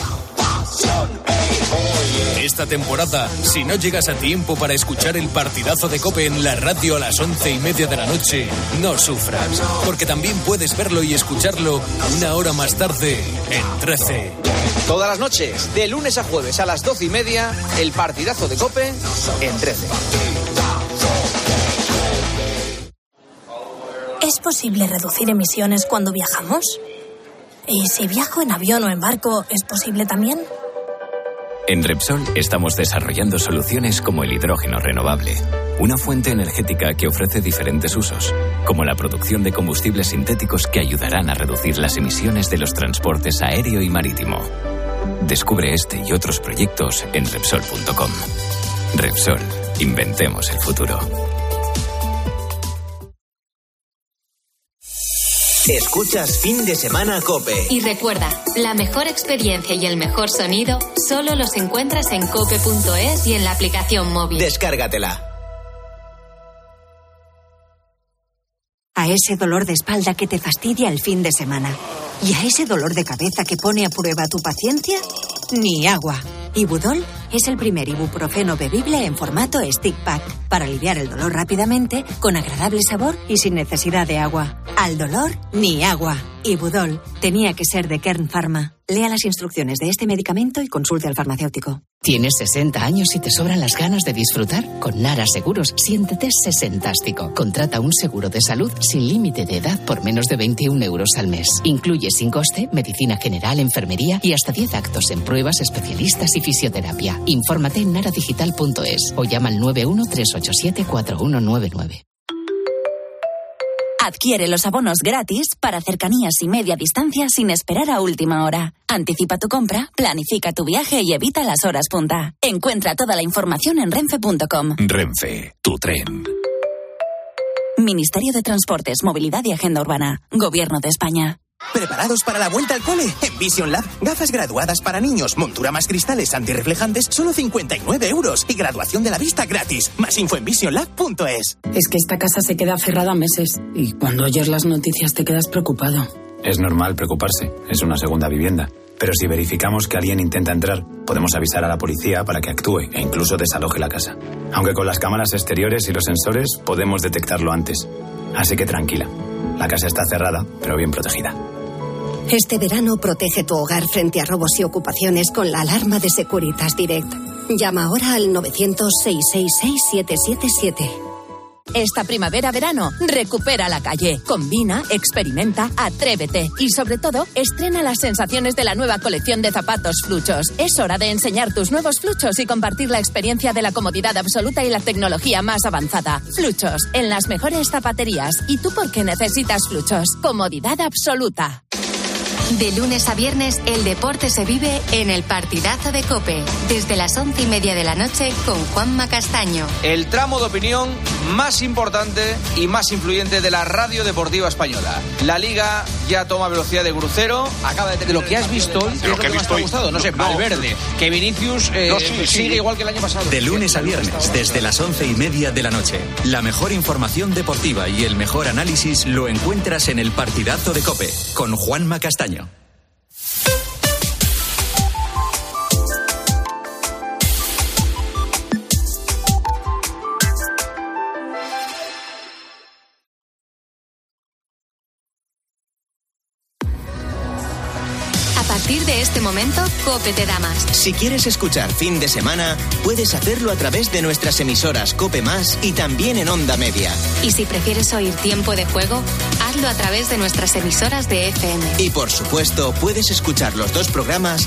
Esta temporada, si no llegas a tiempo para escuchar el partidazo de COPE en la radio a las once y media de la noche, no sufras, porque también puedes verlo y escucharlo una hora más tarde en trece. Todas las noches, de lunes a jueves a las doce y media, el partidazo de COPE en trece. ¿Es posible reducir emisiones cuando viajamos? ¿Y si viajo en avión o en barco, es posible también? En Repsol estamos desarrollando soluciones como el hidrógeno renovable, una fuente energética que ofrece diferentes usos, como la producción de combustibles sintéticos que ayudarán a reducir las emisiones de los transportes aéreo y marítimo. Descubre este y otros proyectos en Repsol punto com. Repsol, inventemos el futuro. Escuchas Fin de Semana COPE. Y recuerda, la mejor experiencia y el mejor sonido solo los encuentras en cope punto es y en la aplicación móvil. Descárgatela. A ese dolor de espalda que te fastidia el fin de semana. ¿Y a ese dolor de cabeza que pone a prueba tu paciencia? Ni agua. Ibudol es el primer ibuprofeno bebible en formato stick pack para aliviar el dolor rápidamente, con agradable sabor y sin necesidad de agua. Al dolor, ni agua. Ibudol tenía que ser de Kern Pharma. Lea las instrucciones de este medicamento y consulte al farmacéutico. ¿Tienes sesenta años y te sobran las ganas de disfrutar? Con Nara Seguros, siéntete sesentástico. Contrata un seguro de salud sin límite de edad por menos de veintiún euros al mes. Incluye sin coste medicina general, enfermería y hasta diez actos en pruebas, especialistas y fisioterapia. Infórmate en nara digital punto es o llama al nueve uno tres ocho siete cuatro uno nueve nueve. Adquiere los abonos gratis para cercanías y media distancia sin esperar a última hora. Anticipa tu compra, planifica tu viaje y evita las horas punta. Encuentra toda la información en renfe punto com. Renfe, tu tren. Ministerio de Transportes, Movilidad y Agenda Urbana. Gobierno de España. ¿Preparados para la vuelta al cole? En Vision Lab, gafas graduadas para niños, montura más cristales antirreflejantes, solo cincuenta y nueve euros y graduación de la vista gratis. Más info en vision lab punto es. Es que esta casa se queda cerrada meses y cuando oyes las noticias te quedas preocupado. Es normal preocuparse, es una segunda vivienda. Pero si verificamos que alguien intenta entrar, podemos avisar a la policía para que actúe e incluso desaloje la casa. Aunque con las cámaras exteriores y los sensores podemos detectarlo antes. Así que tranquila, la casa está cerrada, pero bien protegida. Este verano protege tu hogar frente a robos y ocupaciones con la alarma de Securitas Direct. Llama ahora al novecientos, seiscientos sesenta y seis, siete siete siete. Esta primavera-verano, recupera la calle. Combina, experimenta, atrévete. Y sobre todo, estrena las sensaciones de la nueva colección de zapatos Fluchos. Es hora de enseñar tus nuevos Fluchos y compartir la experiencia de la comodidad absoluta y la tecnología más avanzada. Fluchos, en las mejores zapaterías. ¿Y tú por qué necesitas Fluchos? Comodidad absoluta. De lunes a viernes, el deporte se vive en el partidazo de COPE. Desde las once y media de la noche con Juanma Castaño. El tramo de opinión más importante y más influyente de la radio deportiva española. La Liga ya toma velocidad de crucero. Acaba de tener lo que has visto hoy. ¿Qué es lo que más te ha gustado? No sé, Valverde. Que Vinicius eh, no, sí, sí. sigue igual que el año pasado. De lunes a viernes, desde las once y media de la noche. La mejor información deportiva y el mejor análisis lo encuentras en el partidazo de COPE con Juanma Castaño. A partir de este momento, COPE te da más. Si quieres escuchar Fin de Semana, puedes hacerlo a través de nuestras emisoras COPE Más y también en Onda Media. Y si prefieres oír Tiempo de Juego, hazlo a través de nuestras emisoras de F M. Y por supuesto, puedes escuchar los dos programas